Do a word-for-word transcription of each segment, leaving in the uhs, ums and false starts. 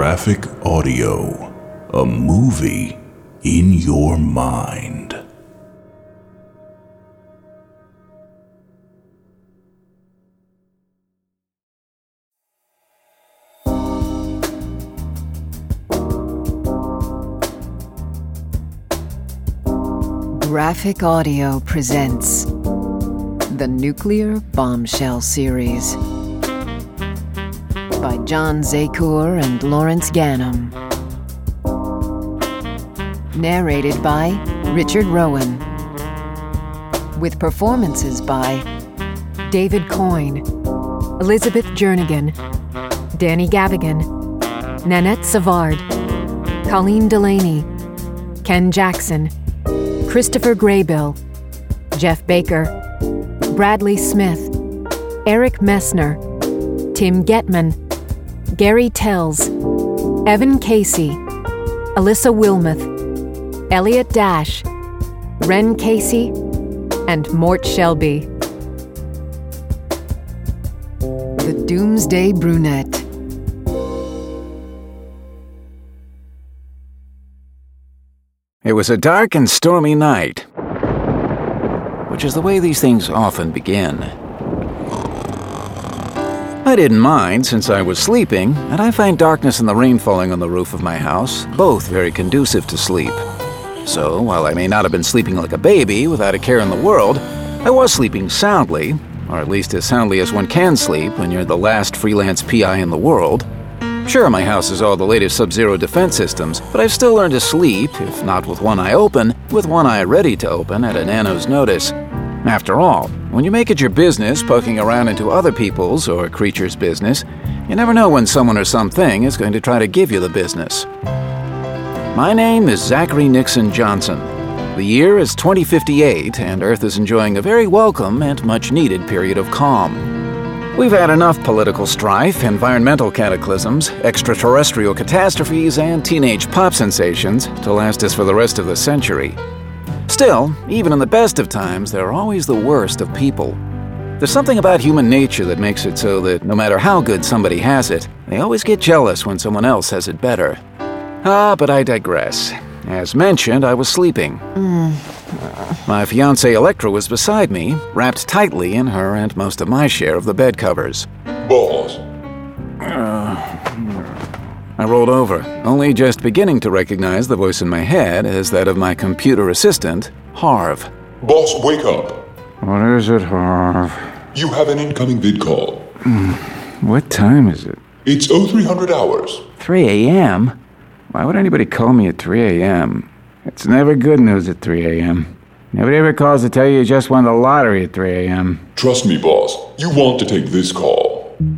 Graphic Audio, a movie in your mind. Graphic Audio presents the Nuclear Bombshell series by John Zakur and Lawrence Gannam. Narrated by Richard Rowan. With performances by David Coyne, Elizabeth Jernigan, Danny Gavigan, Nanette Savard, Colleen Delaney, Ken Jackson, Christopher Graybill, Jeff Baker, Bradley Smith, Eric Messner, Tim Getman, Gary Tells, Evan Casey, Alyssa Wilmoth, Elliot Dash, Ren Casey, and Mort Shelby. The Doomsday Brunette. It was a dark and stormy night, which is the way these things often begin. I didn't mind since I was sleeping, and I find darkness and the rain falling on the roof of my house both very conducive to sleep. So, while I may not have been sleeping like a baby without a care in the world, I was sleeping soundly, or at least as soundly as one can sleep when you're the last freelance P I in the world. Sure, my house has all the latest Sub-Zero defense systems, but I've still learned to sleep, if not with one eye open, with one eye ready to open at a nano's notice. After all, when you make it your business poking around into other people's or creatures' business, you never know when someone or something is going to try to give you the business. My name is Zachary Nixon Johnson. The year is twenty fifty-eight, and Earth is enjoying a very welcome and much-needed period of calm. We've had enough political strife, environmental cataclysms, extraterrestrial catastrophes, and teenage pop sensations to last us for the rest of the century. Still, even in the best of times, there are always the worst of people. There's something about human nature that makes it so that no matter how good somebody has it, they always get jealous when someone else has it better. Ah, but I digress. As mentioned, I was sleeping. Mm. My fiancée Electra was beside me, wrapped tightly in her and most of my share of the bed covers. Boss. Uh, I rolled over, only just beginning to recognize the voice in my head as that of my computer assistant, Harv. Boss, wake up. What is it, Harv? You have an incoming vid call. What time is it? It's oh three hundred hours. three a.m.? Why would anybody call me at three a.m.? It's never good news at three a.m. Nobody ever calls to tell you you just won the lottery at three a.m. Trust me, boss. You want to take this call.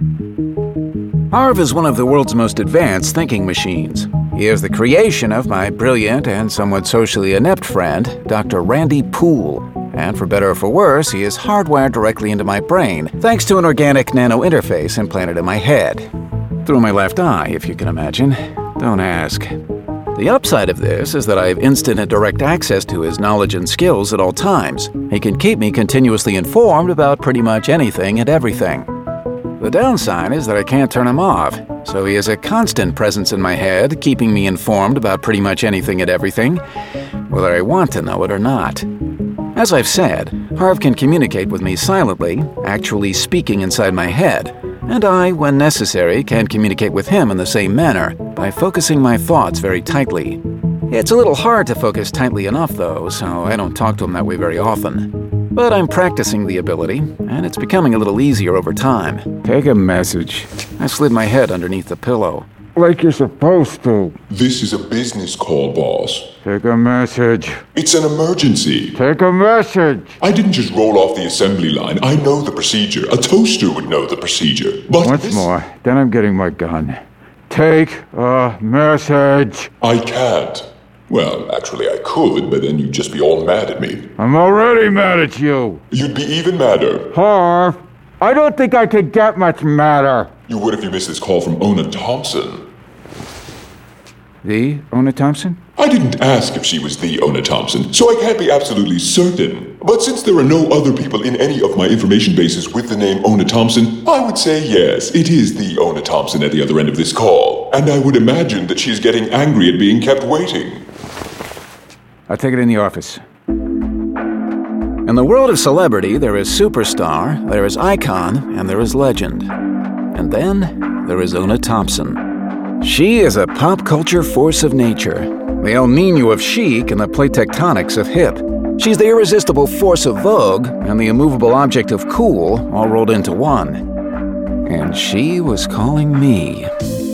Harv is one of the world's most advanced thinking machines. He is the creation of my brilliant and somewhat socially inept friend, Doctor Randy Poole. And for better or for worse, he is hardwired directly into my brain, thanks to an organic nano interface implanted in my head. Through my left eye, if you can imagine. Don't ask. The upside of this is that I have instant and direct access to his knowledge and skills at all times. He can keep me continuously informed about pretty much anything and everything. The downside is that I can't turn him off, so he is a constant presence in my head, keeping me informed about pretty much anything and everything, whether I want to know it or not. As I've said, Harv can communicate with me silently, actually speaking inside my head, and I, when necessary, can communicate with him in the same manner, by focusing my thoughts very tightly. It's a little hard to focus tightly enough, though, so I don't talk to him that way very often. But I'm practicing the ability, and it's becoming a little easier over time. Take a message. I slid my head underneath the pillow. Like you're supposed to. This is a business call, boss. Take a message. It's an emergency. Take a message. I didn't just roll off the assembly line. I know the procedure. A toaster would know the procedure. But Once this... more, then I'm getting my gun. Take a message. I can't. Well, actually I could, but then you'd just be all mad at me. I'm already mad at you. You'd be even madder. Harv, I don't think I could get much madder. You would if you missed this call from Ona Thompson. The Ona Thompson? I didn't ask if she was the Ona Thompson, so I can't be absolutely certain. But since there are no other people in any of my information bases with the name Ona Thompson, I would say yes, it is the Ona Thompson at the other end of this call. and I would imagine that she's getting angry at being kept waiting. I'll take it in the office. In the world of celebrity, there is superstar, there is icon, and there is legend. And then there is Ona Thompson. She is a pop culture force of nature, the El Niño of chic and the plate tectonics of hip. She's the irresistible force of Vogue and the immovable object of cool all rolled into one. And she was calling me.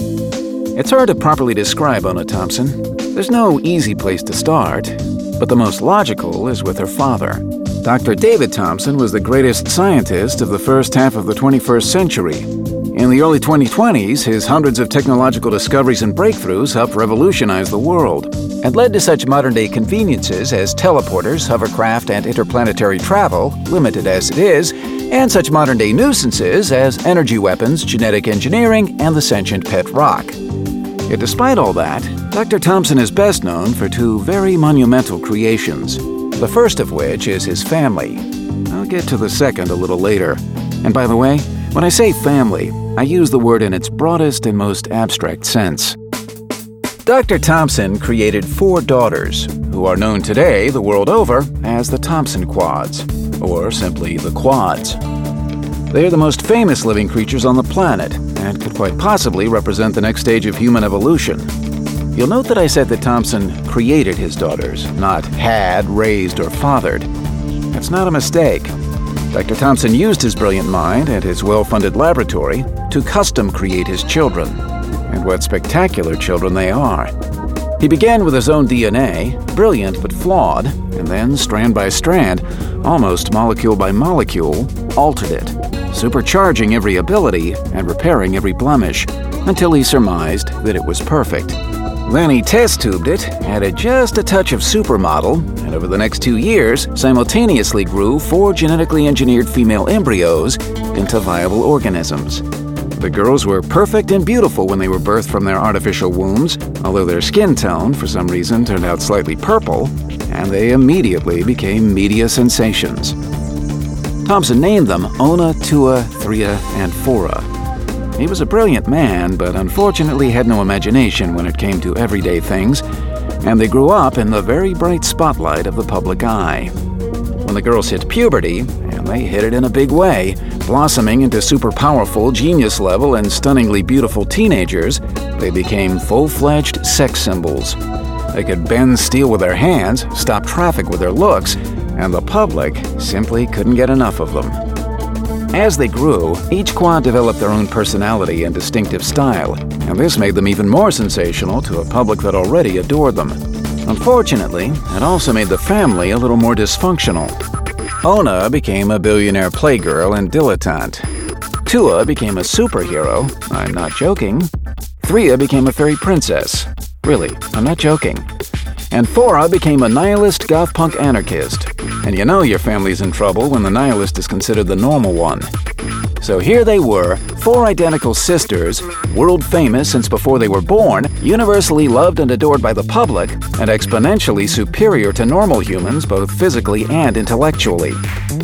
It's hard to properly describe Ona Thompson. There's no easy place to start, but the most logical is with her father. Doctor David Thompson was the greatest scientist of the first half of the twenty-first century. In the early twenty twenties, his hundreds of technological discoveries and breakthroughs helped revolutionize the world and led to such modern-day conveniences as teleporters, hovercraft, and interplanetary travel, limited as it is, and such modern-day nuisances as energy weapons, genetic engineering, and the sentient pet rock. Yet despite all that, Doctor Thompson is best known for two very monumental creations, the first of which is his family. I'll get to the second a little later. And by the way, when I say family, I use the word in its broadest and most abstract sense. Doctor Thompson created four daughters, who are known today, the world over, as the Thompson Quads, or simply the Quads. They are the most famous living creatures on the planet, and could quite possibly represent the next stage of human evolution. You'll note that I said that Thompson created his daughters, not had, raised, or fathered. That's not a mistake. Doctor Thompson used his brilliant mind and his well-funded laboratory to custom create his children. And what spectacular children they are. He began with his own D N A, brilliant but flawed, and then, strand by strand, almost molecule by molecule, altered it, supercharging every ability and repairing every blemish, until he surmised that it was perfect. Then he test-tubed it, added just a touch of supermodel, and over the next two years, simultaneously grew four genetically engineered female embryos into viable organisms. The girls were perfect and beautiful when they were birthed from their artificial wombs, although their skin tone, for some reason, turned out slightly purple, and they immediately became media sensations. Thompson named them Ona, Tua, Threa, and Fora. He was a brilliant man, but unfortunately had no imagination when it came to everyday things, and they grew up in the very bright spotlight of the public eye. When the girls hit puberty, and they hit it in a big way, blossoming into super powerful, genius-level, and stunningly beautiful teenagers, they became full-fledged sex symbols. They could bend steel with their hands, stop traffic with their looks, and the public simply couldn't get enough of them. As they grew, each quad developed their own personality and distinctive style, and this made them even more sensational to a public that already adored them. Unfortunately, it also made the family a little more dysfunctional. Ona became a billionaire playgirl and dilettante. Tua became a superhero, I'm not joking. Threa became a fairy princess. Really, I'm not joking. And Fora became a nihilist goth punk anarchist. And you know your family's in trouble when the nihilist is considered the normal one. So here they were, four identical sisters, world famous since before they were born, universally loved and adored by the public, and exponentially superior to normal humans both physically and intellectually.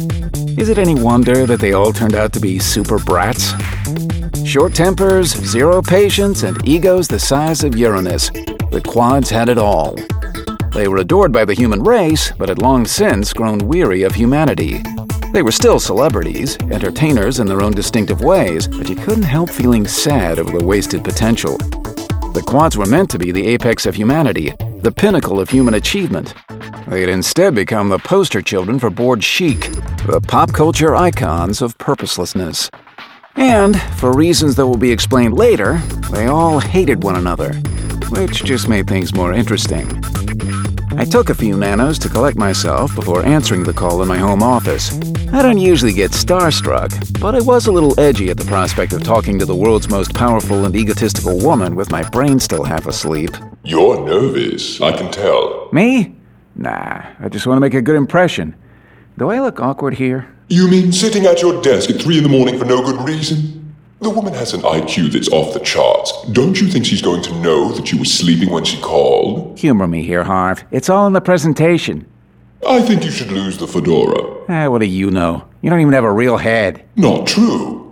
Is it any wonder that they all turned out to be super brats? Short tempers, zero patience, and egos the size of Uranus. The Quads had it all. They were adored by the human race, but had long since grown weary of humanity. They were still celebrities, entertainers in their own distinctive ways, but you couldn't help feeling sad over the wasted potential. The Quads were meant to be the apex of humanity, the pinnacle of human achievement. They had instead become the poster children for bored chic, the pop culture icons of purposelessness. And, for reasons that will be explained later, they all hated one another, which just made things more interesting. I took a few nanos to collect myself before answering the call in my home office. I don't usually get starstruck, but I was a little edgy at the prospect of talking to the world's most powerful and egotistical woman with my brain still half asleep. You're nervous, I can tell. Me? Nah, I just want to make a good impression. Do I look awkward here? You mean sitting at your desk at three in the morning for no good reason? The woman has an I Q that's off the charts. Don't you think she's going to know that you were sleeping when she called? Humor me here, Harv. It's all in the presentation. I think you should lose the fedora. Ah, what do you know? You don't even have a real head. Not true.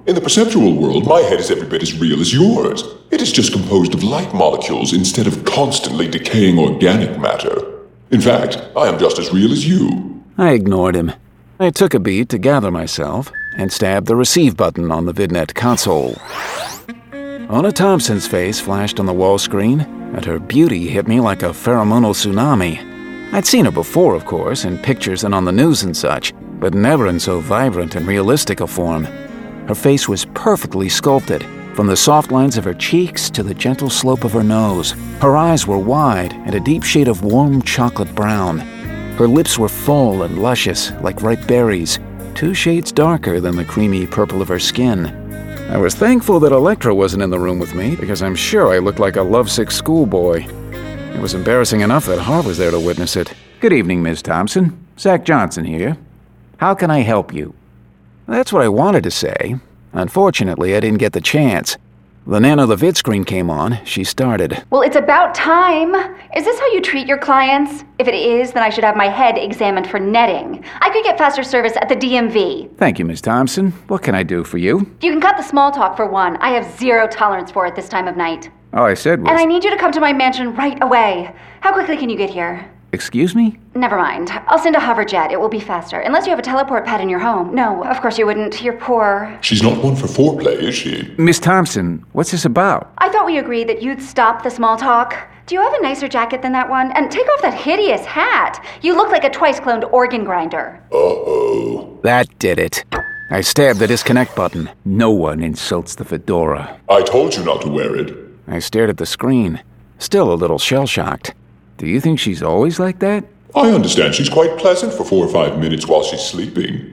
In the perceptual world, my head is every bit as real as yours. It is just composed of light molecules instead of constantly decaying organic matter. In fact, I am just as real as you. I ignored him. I took a beat to gather myself and stabbed the receive button on the VidNet console. Ona Thompson's face flashed on the wall screen, and her beauty hit me like a pheromonal tsunami. I'd seen her before, of course, in pictures and on the news and such, but never in so vibrant and realistic a form. Her face was perfectly sculpted, from the soft lines of her cheeks to the gentle slope of her nose. Her eyes were wide and a deep shade of warm chocolate brown. Her lips were full and luscious, like ripe berries, two shades darker than the creamy purple of her skin. I was thankful that Electra wasn't in the room with me, because I'm sure I looked like a lovesick schoolboy. It was embarrassing enough that Har was there to witness it. Good evening, Miz Thompson. Zach Johnson here. How can I help you? That's what I wanted to say. Unfortunately, I didn't get the chance. The Nano the vid screen came on. She started. Well, it's about time. Is this how you treat your clients? If it is, then I should have my head examined for netting. I could get faster service at the D M V. Thank you, Miz Thompson. What can I do for you? You can cut the small talk for one. I have zero tolerance for it this time of night. All I said was... And I need you to come to my mansion right away. How quickly can you get here? Excuse me? Never mind. I'll send a hoverjet. It will be faster. Unless you have a teleport pad in your home. No, of course you wouldn't. You're poor. She's not one for foreplay, is she? Miss Thompson, what's this about? I thought we agreed that you'd stop the small talk. Do you have a nicer jacket than that one? And take off that hideous hat. You look like a twice-cloned organ grinder. Uh-oh. That did it. I stabbed the disconnect button. No one insults the fedora. I told you not to wear it. I stared at the screen, still a little shell-shocked. Do you think she's always like that? I understand she's quite pleasant for four or five minutes while she's sleeping.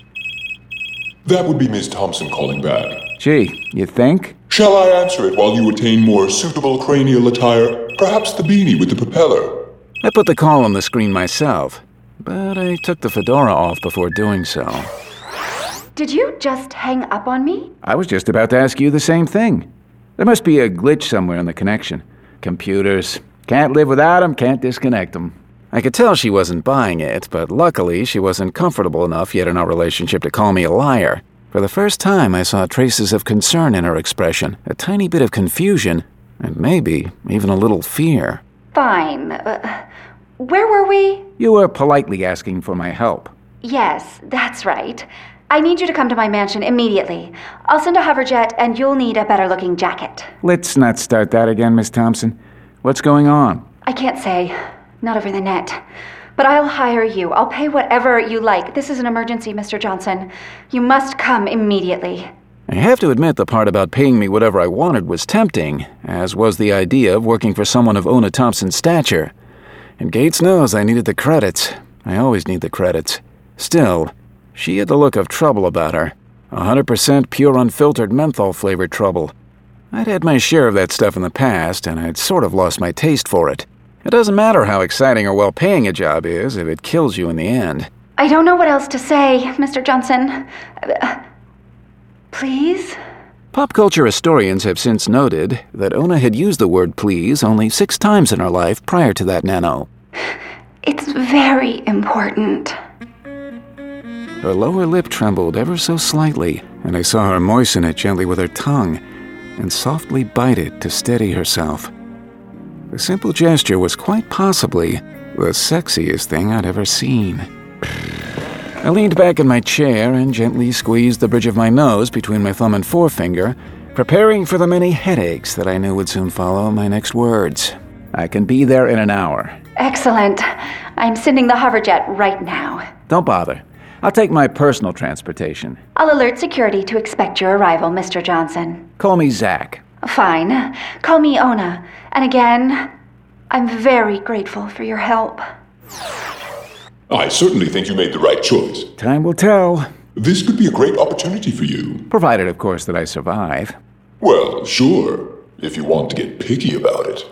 That would be Miss Thompson calling back. Gee, you think? Shall I answer it while you attain more suitable cranial attire? Perhaps the beanie with the propeller? I put the call on the screen myself, but I took the fedora off before doing so. Did you just hang up on me? I was just about to ask you the same thing. There must be a glitch somewhere in the connection. Computers. Can't live without them, can't disconnect them. I could tell she wasn't buying it, but luckily she wasn't comfortable enough yet in our relationship to call me a liar. For the first time, I saw traces of concern in her expression, a tiny bit of confusion, and maybe even a little fear. Fine. Uh, where were we? You were politely asking for my help. Yes, that's right. I need you to come to my mansion immediately. I'll send a hoverjet, and you'll need a better-looking jacket. Let's not start that again, Miss Thompson. What's going on? I can't say. Not over the net. But I'll hire you. I'll pay whatever you like. This is an emergency, Mister Johnson. You must come immediately. I have to admit the part about paying me whatever I wanted was tempting, as was the idea of working for someone of Ona Thompson's stature. And Gates knows I needed the credits. I always need the credits. Still, she had the look of trouble about her. one hundred percent pure unfiltered menthol-flavored trouble. I'd had my share of that stuff in the past, and I'd sort of lost my taste for it. It doesn't matter how exciting or well-paying a job is if it kills you in the end. I don't know what else to say, Mister Johnson. Uh, please? Pop culture historians have since noted that Ona had used the word please only six times in her life prior to that nano. It's very important. Her lower lip trembled ever so slightly, and I saw her moisten it gently with her tongue and softly bite it to steady herself. The simple gesture was quite possibly the sexiest thing I'd ever seen. I leaned back in my chair and gently squeezed the bridge of my nose between my thumb and forefinger, preparing for the many headaches that I knew would soon follow my next words. I can be there in an hour. Excellent. I'm sending the hoverjet right now. Don't bother. I'll take my personal transportation. I'll alert security to expect your arrival, Mister Johnson. Call me Zach. Fine. Call me Ona. And again, I'm very grateful for your help. I certainly think you made the right choice. Time will tell. This could be a great opportunity for you. Provided, of course, that I survive. Well, sure, if you want to get picky about it.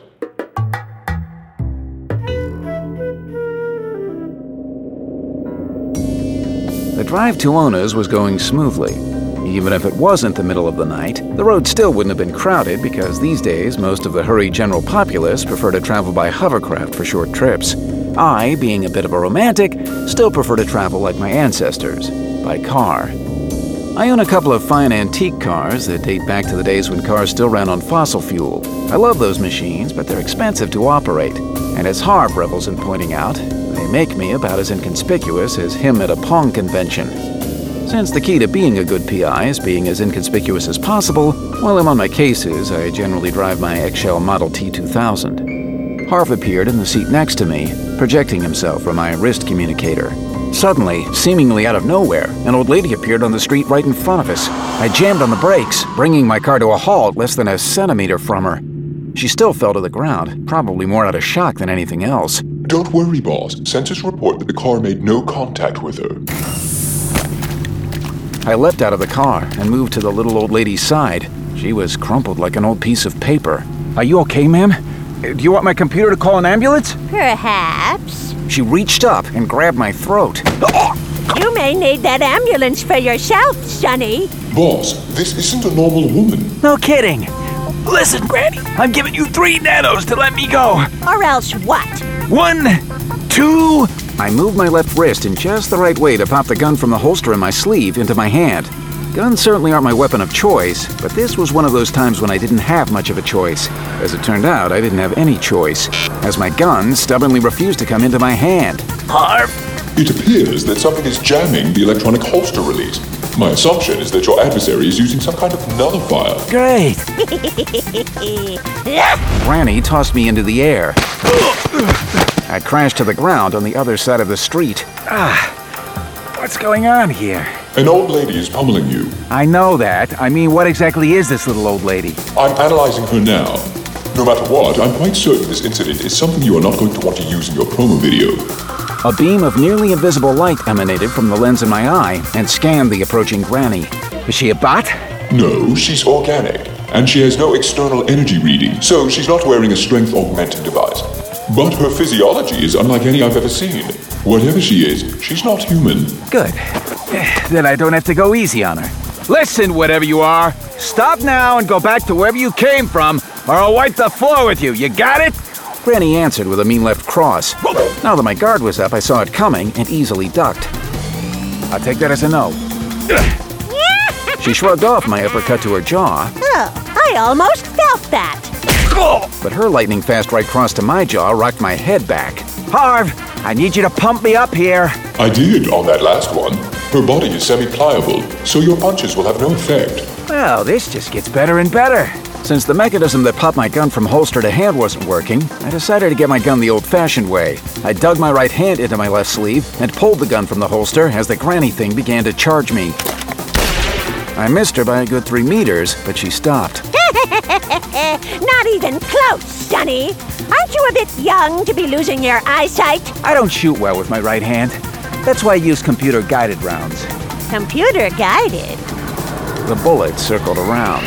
The drive to Ona's was going smoothly. Even if it wasn't the middle of the night, the road still wouldn't have been crowded because these days most of the hurried general populace prefer to travel by hovercraft for short trips. I, being a bit of a romantic, still prefer to travel like my ancestors, by car. I own a couple of fine antique cars that date back to the days when cars still ran on fossil fuel. I love those machines, but they're expensive to operate. And as Harv revels in pointing out, they make me about as inconspicuous as him at a Pong convention. Since the key to being a good P I is being as inconspicuous as possible, while I'm on my cases, I generally drive my eggshell Model T two thousand. Harv appeared in the seat next to me, projecting himself from my wrist communicator. Suddenly, seemingly out of nowhere, an old lady appeared on the street right in front of us. I jammed on the brakes, bringing my car to a halt less than a centimeter from her. She still fell to the ground, probably more out of shock than anything else. Don't worry, boss. Sensors report that the car made no contact with her. I leapt out of the car and moved to the little old lady's side. She was crumpled like an old piece of paper. Are you okay, ma'am? Do you want my computer to call an ambulance? Perhaps. She reached up and grabbed my throat. You may need that ambulance for yourself, Sonny. Boss, this isn't a normal woman. No kidding. Listen, Granny, I'm giving you three nanos to let me go. Or else what? One, two... I moved my left wrist in just the right way to pop the gun from the holster in my sleeve into my hand. Guns certainly aren't my weapon of choice, but this was one of those times when I didn't have much of a choice. As it turned out, I didn't have any choice, as my gun stubbornly refused to come into my hand. Harv! It appears that something is jamming the electronic holster release. My assumption is that your adversary is using some kind of nullifier. Great! Granny tossed me into the air. I crashed to the ground on the other side of the street. Ah, what's going on here? An old lady is pummeling you. I know that. I mean, what exactly is this little old lady? I'm analyzing her now. No matter what, I'm quite certain this incident is something you are not going to want to use in your promo video. A beam of nearly invisible light emanated from the lens in my eye and scanned the approaching Granny. Is she a bot? No, she's organic, and she has no external energy reading, so she's not wearing a strength-augmenting device. But her physiology is unlike any I've ever seen. Whatever she is, she's not human. Good. Then I don't have to go easy on her. Listen, whatever you are, stop now and go back to wherever you came from, or I'll wipe the floor with you. You got it? Granny answered with a mean left cross. Now that my guard was up, I saw it coming and easily ducked. I'll take that as a no. She shrugged off my uppercut to her jaw. Oh, I almost felt that. But her lightning-fast right cross to my jaw rocked my head back. Harv, I need you to pump me up here. I did on that last one. Her body is semi-pliable, so your punches will have no effect. Well, this just gets better and better. Since the mechanism that popped my gun from holster to hand wasn't working, I decided to get my gun the old-fashioned way. I dug my right hand into my left sleeve and pulled the gun from the holster as the Granny thing began to charge me. I missed her by a good three meters, but she stopped. Not even close, Sonny. Aren't you a bit young to be losing your eyesight? I don't shoot well with my right hand. That's why I use computer-guided rounds. Computer-guided? The bullet circled around.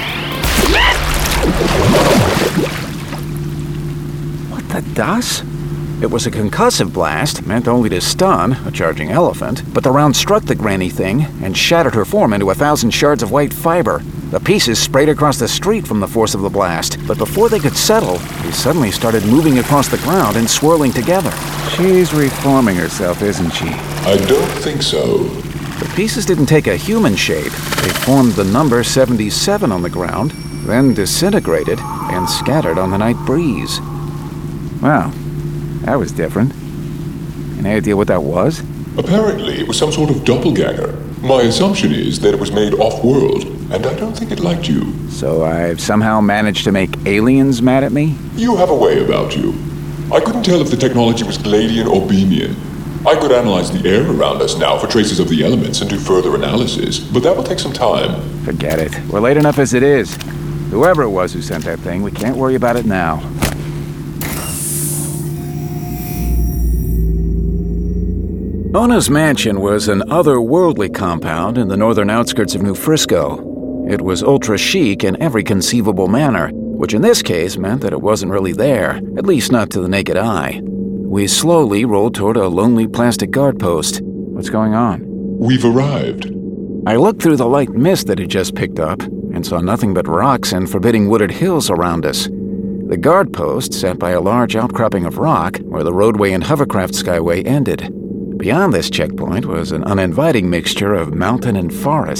What the dust? It was a concussive blast, meant only to stun a charging elephant, but the round struck the Granny thing and shattered her form into a thousand shards of white fiber. The pieces sprayed across the street from the force of the blast, but before they could settle, they suddenly started moving across the ground and swirling together. She's reforming herself, isn't she? I don't think so. The pieces didn't take a human shape. They formed the number seventy-seven on the ground, then disintegrated and scattered on the night breeze. Wow, that was different. Any idea what that was? Apparently, it was some sort of doppelganger. My assumption is that it was made off-world, and I don't think it liked you. So I've somehow managed to make aliens mad at me? You have a way about you. I couldn't tell if the technology was Gladian or Beamian. I could analyze the air around us now for traces of the elements and do further analysis, but that will take some time. Forget it. We're late enough as it is. Whoever it was who sent that thing, we can't worry about it now. Ona's mansion was an otherworldly compound in the northern outskirts of New Frisco. It was ultra-chic in every conceivable manner, which in this case meant that it wasn't really there, at least not to the naked eye. We slowly rolled toward a lonely plastic guard post. What's going on? We've arrived. I looked through the light mist that had just picked up and saw nothing but rocks and forbidding wooded hills around us. The guard post sat by a large outcropping of rock where the roadway and hovercraft skyway ended. Beyond this checkpoint was an uninviting mixture of mountain and forest.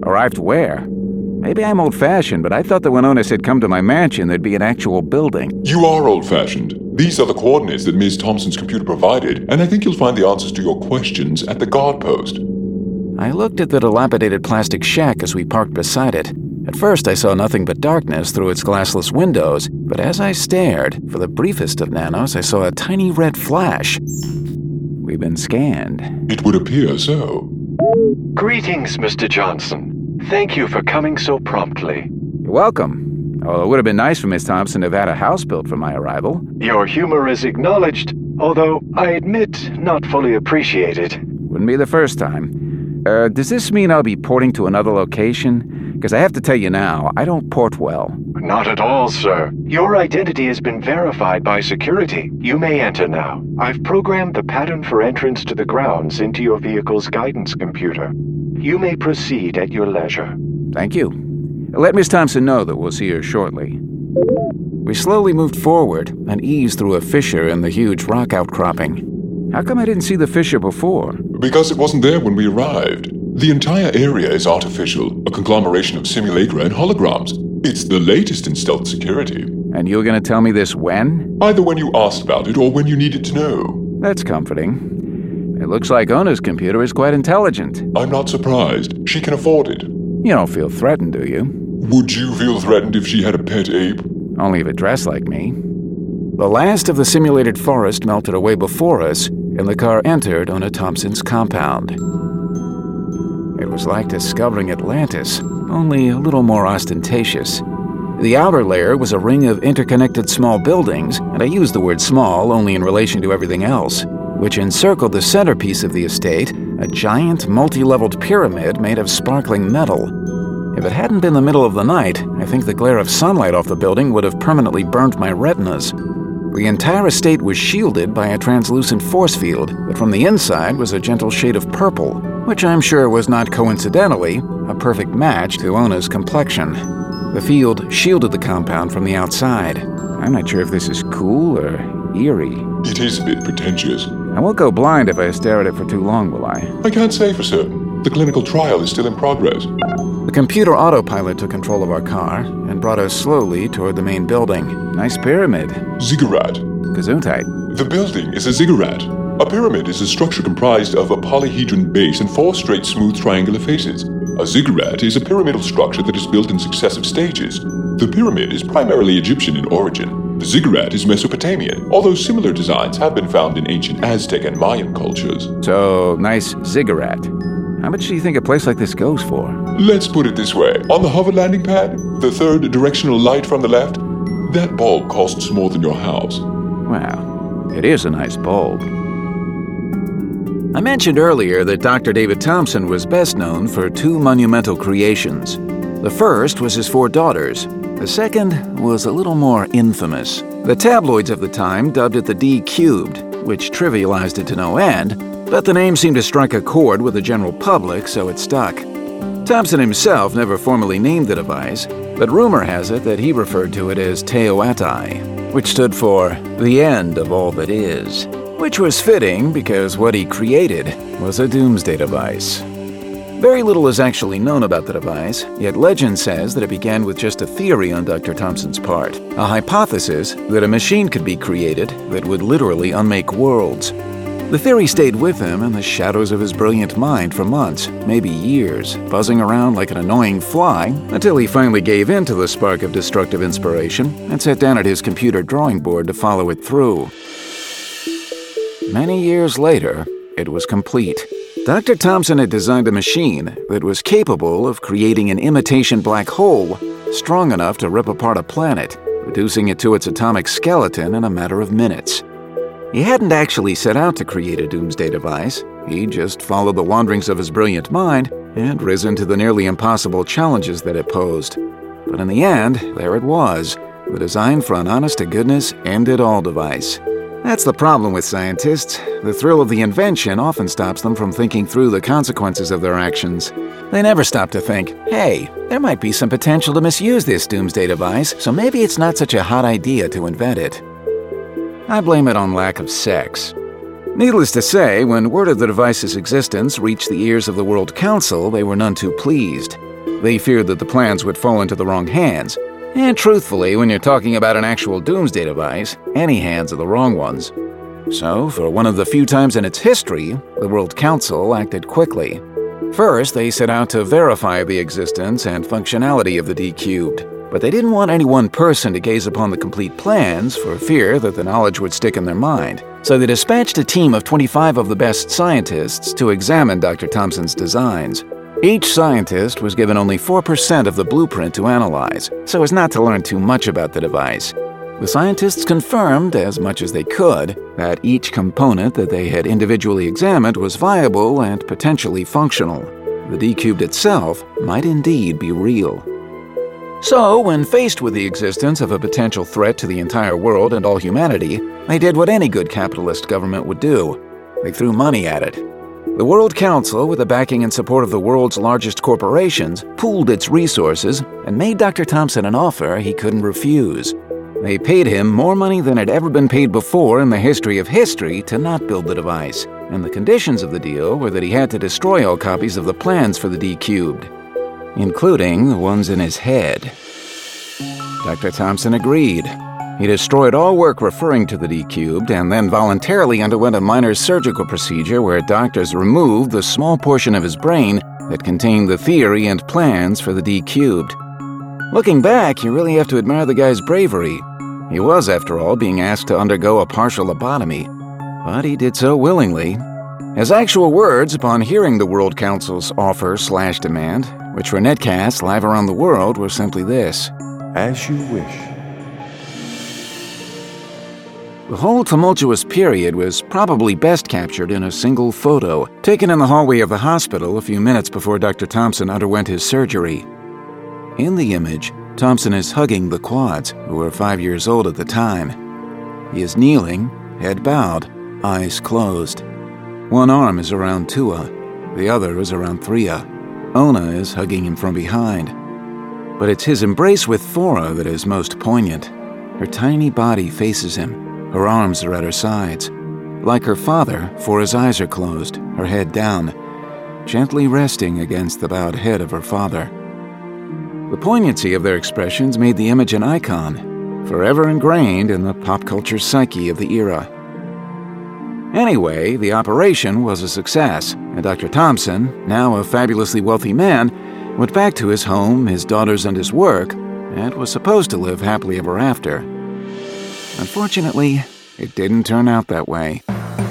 Arrived where? Maybe I'm old-fashioned, but I thought that when Onus had come to my mansion, there'd be an actual building. You are old-fashioned. These are the coordinates that Miz Thompson's computer provided, and I think you'll find the answers to your questions at the guard post. I looked at the dilapidated plastic shack as we parked beside it. At first, I saw nothing but darkness through its glassless windows, but as I stared, for the briefest of nanos, I saw a tiny red flash. We've been scanned. It would appear so. Greetings, Mister Johnson. Thank you for coming so promptly. You're welcome. Although it would have been nice for Miss Thompson to have had a house built for my arrival. Your humor is acknowledged, although I admit not fully appreciated. Wouldn't be the first time. Uh, does this mean I'll be porting to another location? Because I have to tell you now, I don't port well. Not at all, sir. Your identity has been verified by security. You may enter now. I've programmed the pattern for entrance to the grounds into your vehicle's guidance computer. You may proceed at your leisure. Thank you. Let Miss Thompson know that we'll see her shortly. We slowly moved forward and eased through a fissure in the huge rock outcropping. How come I didn't see the fissure before? Because it wasn't there when we arrived. The entire area is artificial, a conglomeration of simulacra and holograms. It's the latest in stealth security. And you're going to tell me this when? Either when you asked about it or when you needed to know. That's comforting. It looks like Ona's computer is quite intelligent. I'm not surprised. She can afford it. You don't feel threatened, do you? Would you feel threatened if she had a pet ape? Only if it dressed like me. The last of the simulated forest melted away before us, and the car entered Ona Thompson's compound. It was like discovering Atlantis, only a little more ostentatious. The outer layer was a ring of interconnected small buildings, and I use the word small only in relation to everything else, which encircled the centerpiece of the estate, a giant multi-leveled pyramid made of sparkling metal. If it hadn't been the middle of the night, I think the glare of sunlight off the building would have permanently burned my retinas. The entire estate was shielded by a translucent force field, but from the inside was a gentle shade of purple, which I'm sure was not coincidentally a perfect match to Ona's complexion. The field shielded the compound from the outside. I'm not sure if this is cool or eerie. It is a bit pretentious. I won't go blind if I stare at it for too long, will I? I can't say for certain. The clinical trial is still in progress. The computer autopilot took control of our car and brought us slowly toward the main building. Nice pyramid. Ziggurat. Gesundheit. The building is a ziggurat. A pyramid is a structure comprised of a polyhedron base and four straight smooth triangular faces. A ziggurat is a pyramidal structure that is built in successive stages. The pyramid is primarily Egyptian in origin. The ziggurat is Mesopotamian, although similar designs have been found in ancient Aztec and Mayan cultures. So, nice ziggurat. How much do you think a place like this goes for? Let's put it this way. On the hover landing pad, the third directional light from the left, that bulb costs more than your house. Wow, it is a nice bulb. I mentioned earlier that Doctor David Thompson was best known for two monumental creations. The first was his four daughters. The second was a little more infamous. The tabloids of the time dubbed it the D cubed, which trivialized it to no end, but the name seemed to strike a chord with the general public, so it stuck. Thompson himself never formally named the device, but rumor has it that he referred to it as Teotihuacan, which stood for the end of all that is, which was fitting because what he created was a doomsday device. Very little is actually known about the device, yet legend says that it began with just a theory on Doctor Thompson's part, a hypothesis that a machine could be created that would literally unmake worlds. The theory stayed with him in the shadows of his brilliant mind for months, maybe years, buzzing around like an annoying fly until he finally gave in to the spark of destructive inspiration and sat down at his computer drawing board to follow it through. Many years later, it was complete. Doctor Thompson had designed a machine that was capable of creating an imitation black hole strong enough to rip apart a planet, reducing it to its atomic skeleton in a matter of minutes. He hadn't actually set out to create a doomsday device. He just followed the wanderings of his brilliant mind and risen to the nearly impossible challenges that it posed. But in the end, there it was, the design for an honest-to-goodness end-it-all device. That's the problem with scientists. The thrill of the invention often stops them from thinking through the consequences of their actions. They never stop to think, hey, there might be some potential to misuse this doomsday device, so maybe it's not such a hot idea to invent it. I blame it on lack of sex. Needless to say, when word of the device's existence reached the ears of the World Council, they were none too pleased. They feared that the plans would fall into the wrong hands. And truthfully, when you're talking about an actual doomsday device, any hands are the wrong ones. So, for one of the few times in its history, the World Council acted quickly. First, they set out to verify the existence and functionality of the D-Cubed, but they didn't want any one person to gaze upon the complete plans for fear that the knowledge would stick in their mind. So they dispatched a team of twenty-five of the best scientists to examine Doctor Thompson's designs. Each scientist was given only four percent of the blueprint to analyze, so as not to learn too much about the device. The scientists confirmed, as much as they could, that each component that they had individually examined was viable and potentially functional. The D-Cubed itself might indeed be real. So, when faced with the existence of a potential threat to the entire world and all humanity, they did what any good capitalist government would do. They threw money at it. The World Council, with the backing and support of the world's largest corporations, pooled its resources and made Doctor Thompson an offer he couldn't refuse. They paid him more money than had ever been paid before in the history of history to not build the device, and the conditions of the deal were that he had to destroy all copies of the plans for the D-Cubed, including the ones in his head. Doctor Thompson agreed. He destroyed all work referring to the D-Cubed and then voluntarily underwent a minor surgical procedure where doctors removed the small portion of his brain that contained the theory and plans for the D-Cubed. Looking back, you really have to admire the guy's bravery. He was, after all, being asked to undergo a partial lobotomy, but he did so willingly. His actual words upon hearing the World Council's offer slash demand, which were netcast live around the world, were simply this: As you wish. The whole tumultuous period was probably best captured in a single photo, taken in the hallway of the hospital a few minutes before Doctor Thompson underwent his surgery. In the image, Thompson is hugging the Quads, who were five years old at the time. He is kneeling, head bowed, eyes closed. One arm is around Tua, the other is around Thria. Ona is hugging him from behind. But it's his embrace with Thora that is most poignant. Her tiny body faces him, her arms are at her sides. Like her father, Thora's eyes are closed, her head down, gently resting against the bowed head of her father. The poignancy of their expressions made the image an icon, forever ingrained in the pop culture psyche of the era. Anyway, the operation was a success, and Doctor Thompson, now a fabulously wealthy man, went back to his home, his daughters, and his work, and was supposed to live happily ever after. Unfortunately, it didn't turn out that way.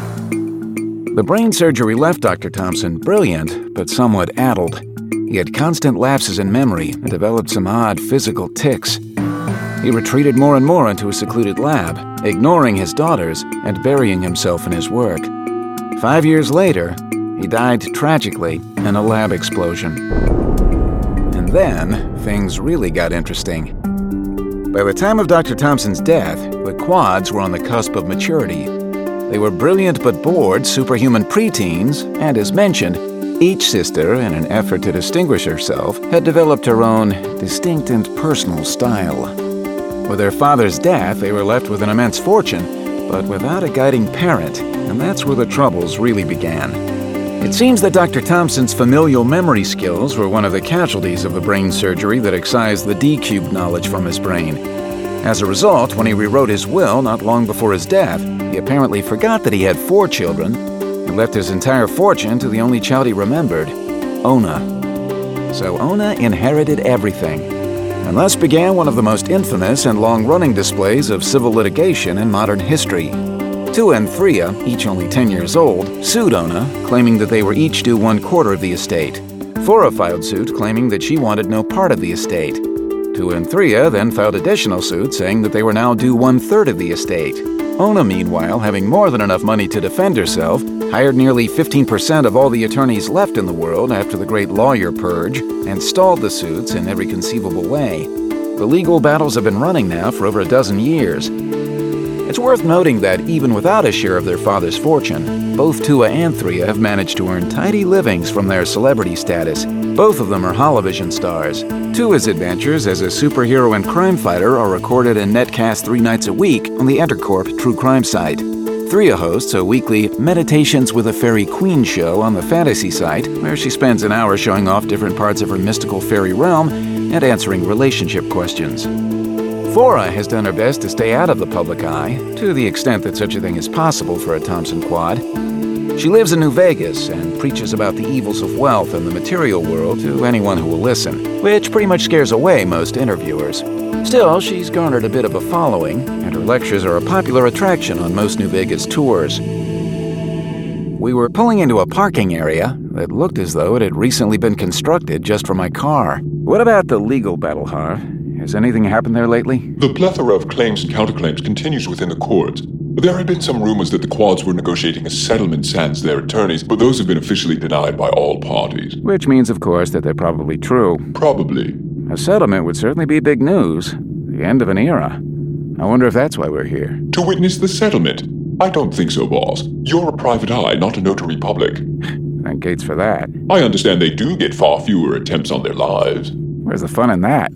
The brain surgery left Doctor Thompson brilliant, but somewhat addled. He had constant lapses in memory and developed some odd physical tics. He retreated more and more into a secluded lab, ignoring his daughters and burying himself in his work. Five years later, he died tragically in a lab explosion. And then, things really got interesting. By the time of Doctor Thompson's death, the Quads were on the cusp of maturity. They were brilliant but bored superhuman preteens, and as mentioned, each sister, in an effort to distinguish herself, had developed her own distinct and personal style. With their father's death, they were left with an immense fortune, but without a guiding parent, and that's where the troubles really began. It seems that Doctor Thompson's familial memory skills were one of the casualties of the brain surgery that excised the D-Cubed knowledge from his brain. As a result, when he rewrote his will not long before his death, he apparently forgot that he had four children and left his entire fortune to the only child he remembered, Ona. So Ona inherited everything, and thus began one of the most infamous and long-running displays of civil litigation in modern history. Tua and Thria, each only ten years old, sued Ona, claiming that they were each due one quarter of the estate. Thora filed suit claiming that she wanted no part of the estate. Tua and Thria then filed additional suit saying that they were now due one-third of the estate. Ona, meanwhile, having more than enough money to defend herself, hired nearly fifteen percent of all the attorneys left in the world after the great lawyer purge, and stalled the suits in every conceivable way. The legal battles have been running now for over a dozen years. It's worth noting that even without a share of their father's fortune, both Tua and Thria have managed to earn tidy livings from their celebrity status. Both of them are Holovision stars. Tua's adventures as a superhero and crime fighter are recorded and netcast three nights a week on the Entercorp True Crime site. Thria hosts a weekly Meditations with a Fairy Queen show on the Fantasy site, where she spends an hour showing off different parts of her mystical fairy realm and answering relationship questions. Fora has done her best to stay out of the public eye, to the extent that such a thing is possible for a Thompson quad. She lives in New Vegas and preaches about the evils of wealth and the material world to anyone who will listen, which pretty much scares away most interviewers. Still, she's garnered a bit of a following, and her lectures are a popular attraction on most New Vegas tours. We were pulling into a parking area that looked as though it had recently been constructed just for my car. What about the legal battle, Harv? Has anything happened there lately? The plethora of claims and counterclaims continues within the courts. There have been some rumors that the quads were negotiating a settlement sans their attorneys, but those have been officially denied by all parties. Which means, of course, that they're probably true. Probably. A settlement would certainly be big news. The end of an era. I wonder if that's why we're here. To witness the settlement? I don't think so, boss. You're a private eye, not a notary public. Thank Gates for that. I understand they do get far fewer attempts on their lives. Where's the fun in that?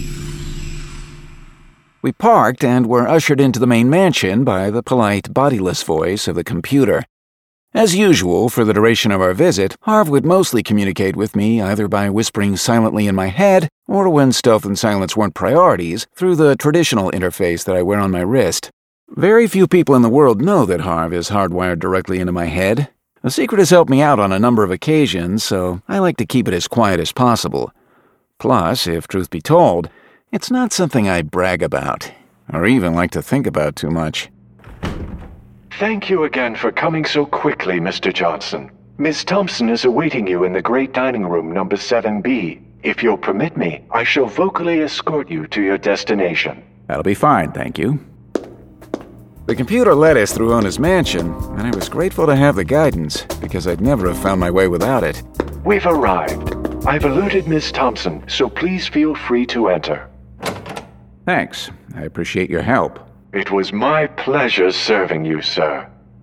We parked and were ushered into the main mansion by the polite, bodiless voice of the computer. As usual, for the duration of our visit, Harv would mostly communicate with me either by whispering silently in my head, or when stealth and silence weren't priorities, through the traditional interface that I wear on my wrist. Very few people in the world know that Harv is hardwired directly into my head. The secret has helped me out on a number of occasions, so I like to keep it as quiet as possible. Plus, if truth be told, it's not something I brag about, or even like to think about too much. Thank you again for coming so quickly, Mister Johnson. Miss Thompson is awaiting you in the great dining room number seven B. If you'll permit me, I shall vocally escort you to your destination. That'll be fine, thank you. The computer led us through Ona's mansion, and I was grateful to have the guidance, because I'd never have found my way without it. We've arrived. I've alerted Miss Thompson, so please feel free to enter. Thanks. I appreciate your help. It was my pleasure serving you, sir.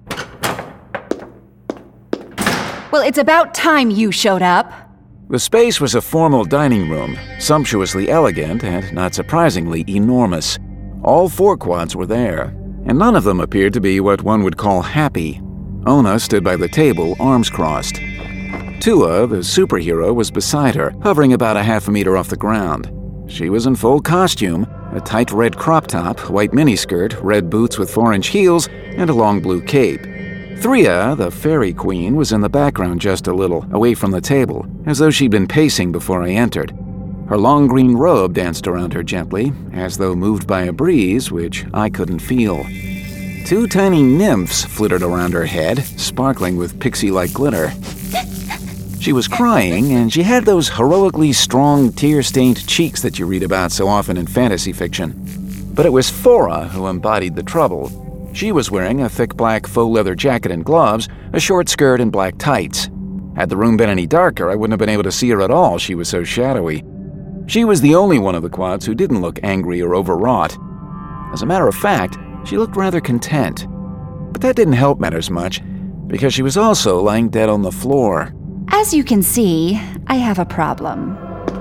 Well, it's about time you showed up. The space was a formal dining room, sumptuously elegant and, not surprisingly, enormous. All four quads were there, and none of them appeared to be what one would call happy. Ona stood by the table, arms crossed. Tua, the superhero, was beside her, hovering about a half a meter off the ground. She was in full costume, a tight red crop top, white miniskirt, red boots with four-inch heels, and a long blue cape. Thria, the fairy queen, was in the background just a little, away from the table, as though she'd been pacing before I entered. Her long green robe danced around her gently, as though moved by a breeze which I couldn't feel. Two tiny nymphs flittered around her head, sparkling with pixie-like glitter. She was crying, and she had those heroically strong, tear-stained cheeks that you read about so often in fantasy fiction. But it was Fora who embodied the trouble. She was wearing a thick black faux leather jacket and gloves, a short skirt, and black tights. Had the room been any darker, I wouldn't have been able to see her at all, she was so shadowy. She was the only one of the quads who didn't look angry or overwrought. As a matter of fact, she looked rather content. But that didn't help matters much, because she was also lying dead on the floor. As you can see, I have a problem.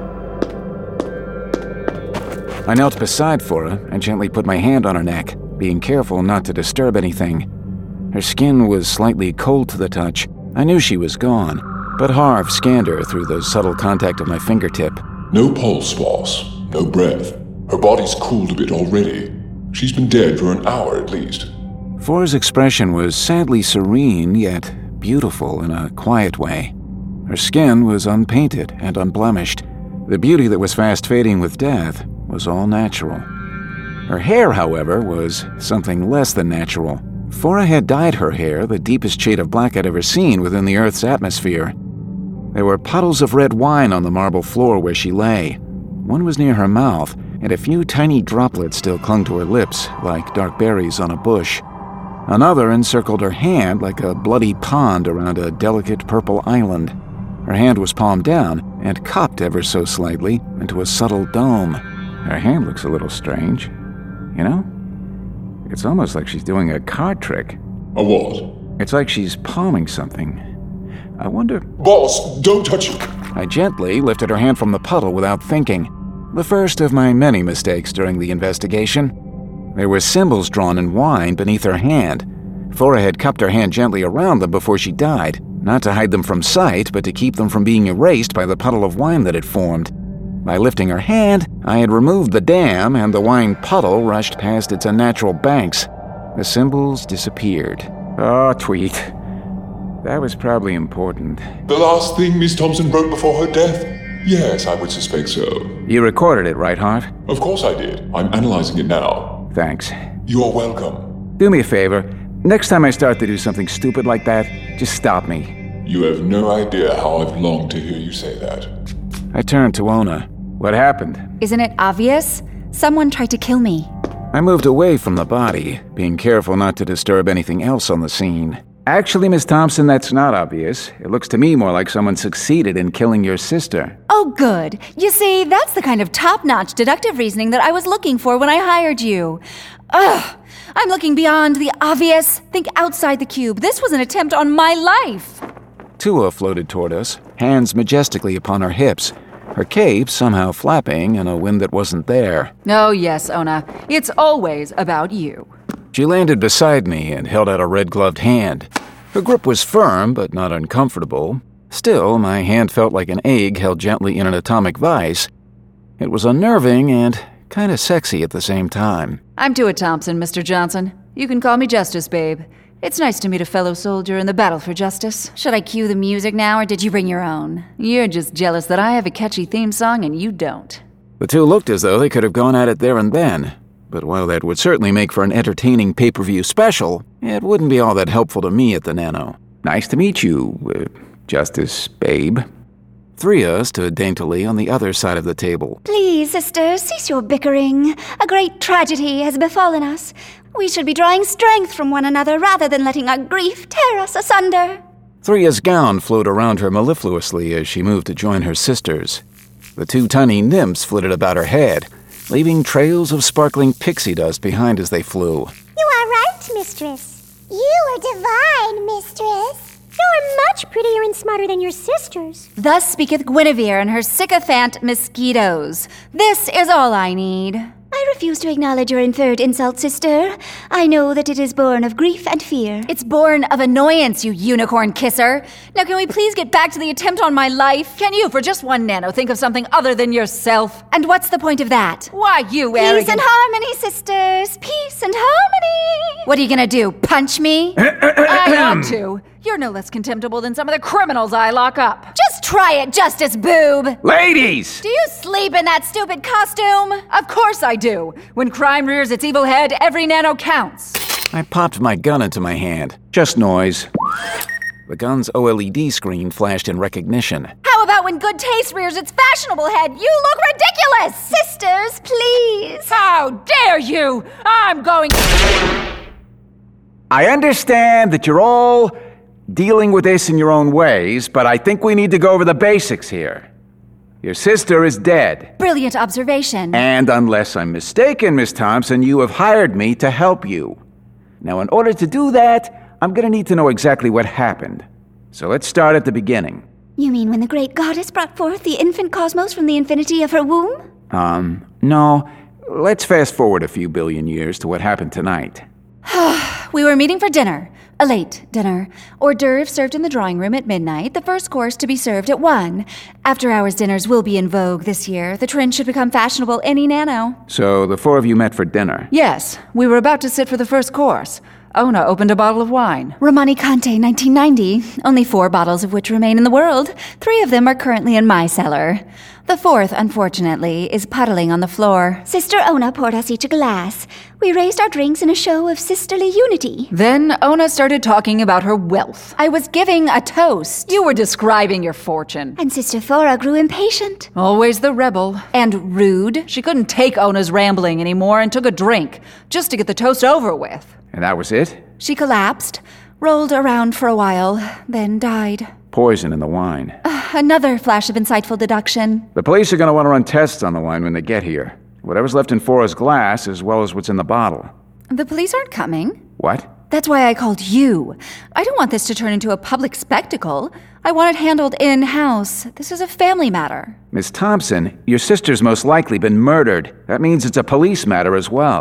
I knelt beside Fora and gently put my hand on her neck, being careful not to disturb anything. Her skin was slightly cold to the touch. I knew she was gone, but Harv scanned her through the subtle contact of my fingertip. No pulse, boss. No breath. Her body's cooled a bit already. She's been dead for an hour at least. Fora's expression was sadly serene, yet beautiful in a quiet way. Her skin was unpainted and unblemished. The beauty that was fast fading with death was all natural. Her hair, however, was something less than natural. Fora had dyed her hair the deepest shade of black I'd ever seen within the Earth's atmosphere. There were puddles of red wine on the marble floor where she lay. One was near her mouth, and a few tiny droplets still clung to her lips, like dark berries on a bush. Another encircled her hand like a bloody pond around a delicate purple island. Her hand was palm down and cupped ever so slightly into a subtle dome. Her hand looks a little strange. You know? It's almost like she's doing a card trick. A what? It's like she's palming something. I wonder... Boss, don't touch it! I gently lifted her hand from the puddle without thinking. The first of my many mistakes during the investigation. There were symbols drawn in wine beneath her hand. Flora had cupped her hand gently around them before she died, not to hide them from sight, but to keep them from being erased by the puddle of wine that had formed. By lifting her hand, I had removed the dam, and the wine puddle rushed past its unnatural banks. The symbols disappeared. Oh, Tweet. That was probably important. The last thing Miss Thompson wrote before her death? Yes, I would suspect so. You recorded it, right, Hart? Of course I did. I'm analyzing it now. Thanks. You're welcome. Do me a favor. Next time I start to do something stupid like that, just stop me. You have no idea how I've longed to hear you say that. I turned to Ona. What happened? Isn't it obvious? Someone tried to kill me. I moved away from the body, being careful not to disturb anything else on the scene. Actually, Miss Thompson, that's not obvious. It looks to me more like someone succeeded in killing your sister. Oh, good. You see, that's the kind of top-notch deductive reasoning that I was looking for when I hired you. Ugh! I'm looking beyond the obvious. Think outside the cube. This was an attempt on my life. Tua floated toward us, hands majestically upon her hips, her cape somehow flapping in a wind that wasn't there. Oh, yes, Ona. It's always about you. She landed beside me and held out a red-gloved hand. Her grip was firm, but not uncomfortable. Still, my hand felt like an egg held gently in an atomic vise. It was unnerving and kind of sexy at the same time. I'm Tua Thompson, Mister Johnson. You can call me Justice, babe. It's nice to meet a fellow soldier in the battle for justice. Should I cue the music now, or did you bring your own? You're just jealous that I have a catchy theme song and you don't. The two looked as though they could have gone at it there and then. But while that would certainly make for an entertaining pay-per-view special, it wouldn't be all that helpful to me at the Nano. Nice to meet you, uh, Justice, babe. Thria stood daintily on the other side of the table. Please, sister, cease your bickering. A great tragedy has befallen us. We should be drawing strength from one another rather than letting our grief tear us asunder. Thria's gown flowed around her mellifluously as she moved to join her sisters. The two tiny nymphs flitted about her head, leaving trails of sparkling pixie dust behind as they flew. You are right, mistress. You are divine, mistress. You're much prettier and smarter than your sisters. Thus speaketh Guinevere and her sycophant mosquitoes. This is all I need. I refuse to acknowledge your inferred insult, sister. I know that it is born of grief and fear. It's born of annoyance, you unicorn kisser. Now can we please get back to the attempt on my life? Can you, for just one nano, think of something other than yourself? And what's the point of that? Why, you Peace arrogant... and harmony, sisters. Peace and harmony. What are you gonna do, punch me? I ought to. You're no less contemptible than some of the criminals I lock up. Just try it, Justice Boob. Ladies! Do you sleep in that stupid costume? Of course I do. When crime rears its evil head, every nano counts. I popped my gun into my hand. Just noise. The gun's O L E D screen flashed in recognition. How about when good taste rears its fashionable head? You look ridiculous! Sisters, please! How dare you! I'm going... I understand that you're all dealing with this in your own ways, but I think we need to go over the basics here. Your sister is dead. Brilliant observation. And unless I'm mistaken, Miss Thompson, you have hired me to help you. Now, in order to do that, I'm gonna need to know exactly what happened. So let's start at the beginning. You mean when the great goddess brought forth the infant cosmos from the infinity of her womb? Um, no. Let's fast forward a few billion years to what happened tonight. We were meeting for dinner. A late dinner. Hors d'oeuvres served in the drawing room at midnight, the first course to be served at one. After-hours dinners will be in vogue this year. The trend should become fashionable any nano. So the four of you met for dinner? Yes, we were about to sit for the first course. Ona opened a bottle of wine. Romani Conte nineteen ninety. Only four bottles of which remain in the world. Three of them are currently in my cellar. The fourth, unfortunately, is puddling on the floor. Sister Ona poured us each a glass. We raised our drinks in a show of sisterly unity. Then Ona started talking about her wealth. I was giving a toast. You were describing your fortune. And Sister Thora grew impatient. Always the rebel. And rude. She couldn't take Ona's rambling anymore and took a drink, just to get the toast over with. And that was it? She collapsed, rolled around for a while, then died. Poison in the wine. Uh, another flash of insightful deduction. The police are going to want to run tests on the wine when they get here. Whatever's left in Fora's glass, as well as what's in the bottle. The police aren't coming. What? That's why I called you. I don't want this to turn into a public spectacle. I want it handled in-house. This is a family matter. Miss Thompson, your sister's most likely been murdered. That means it's a police matter as well.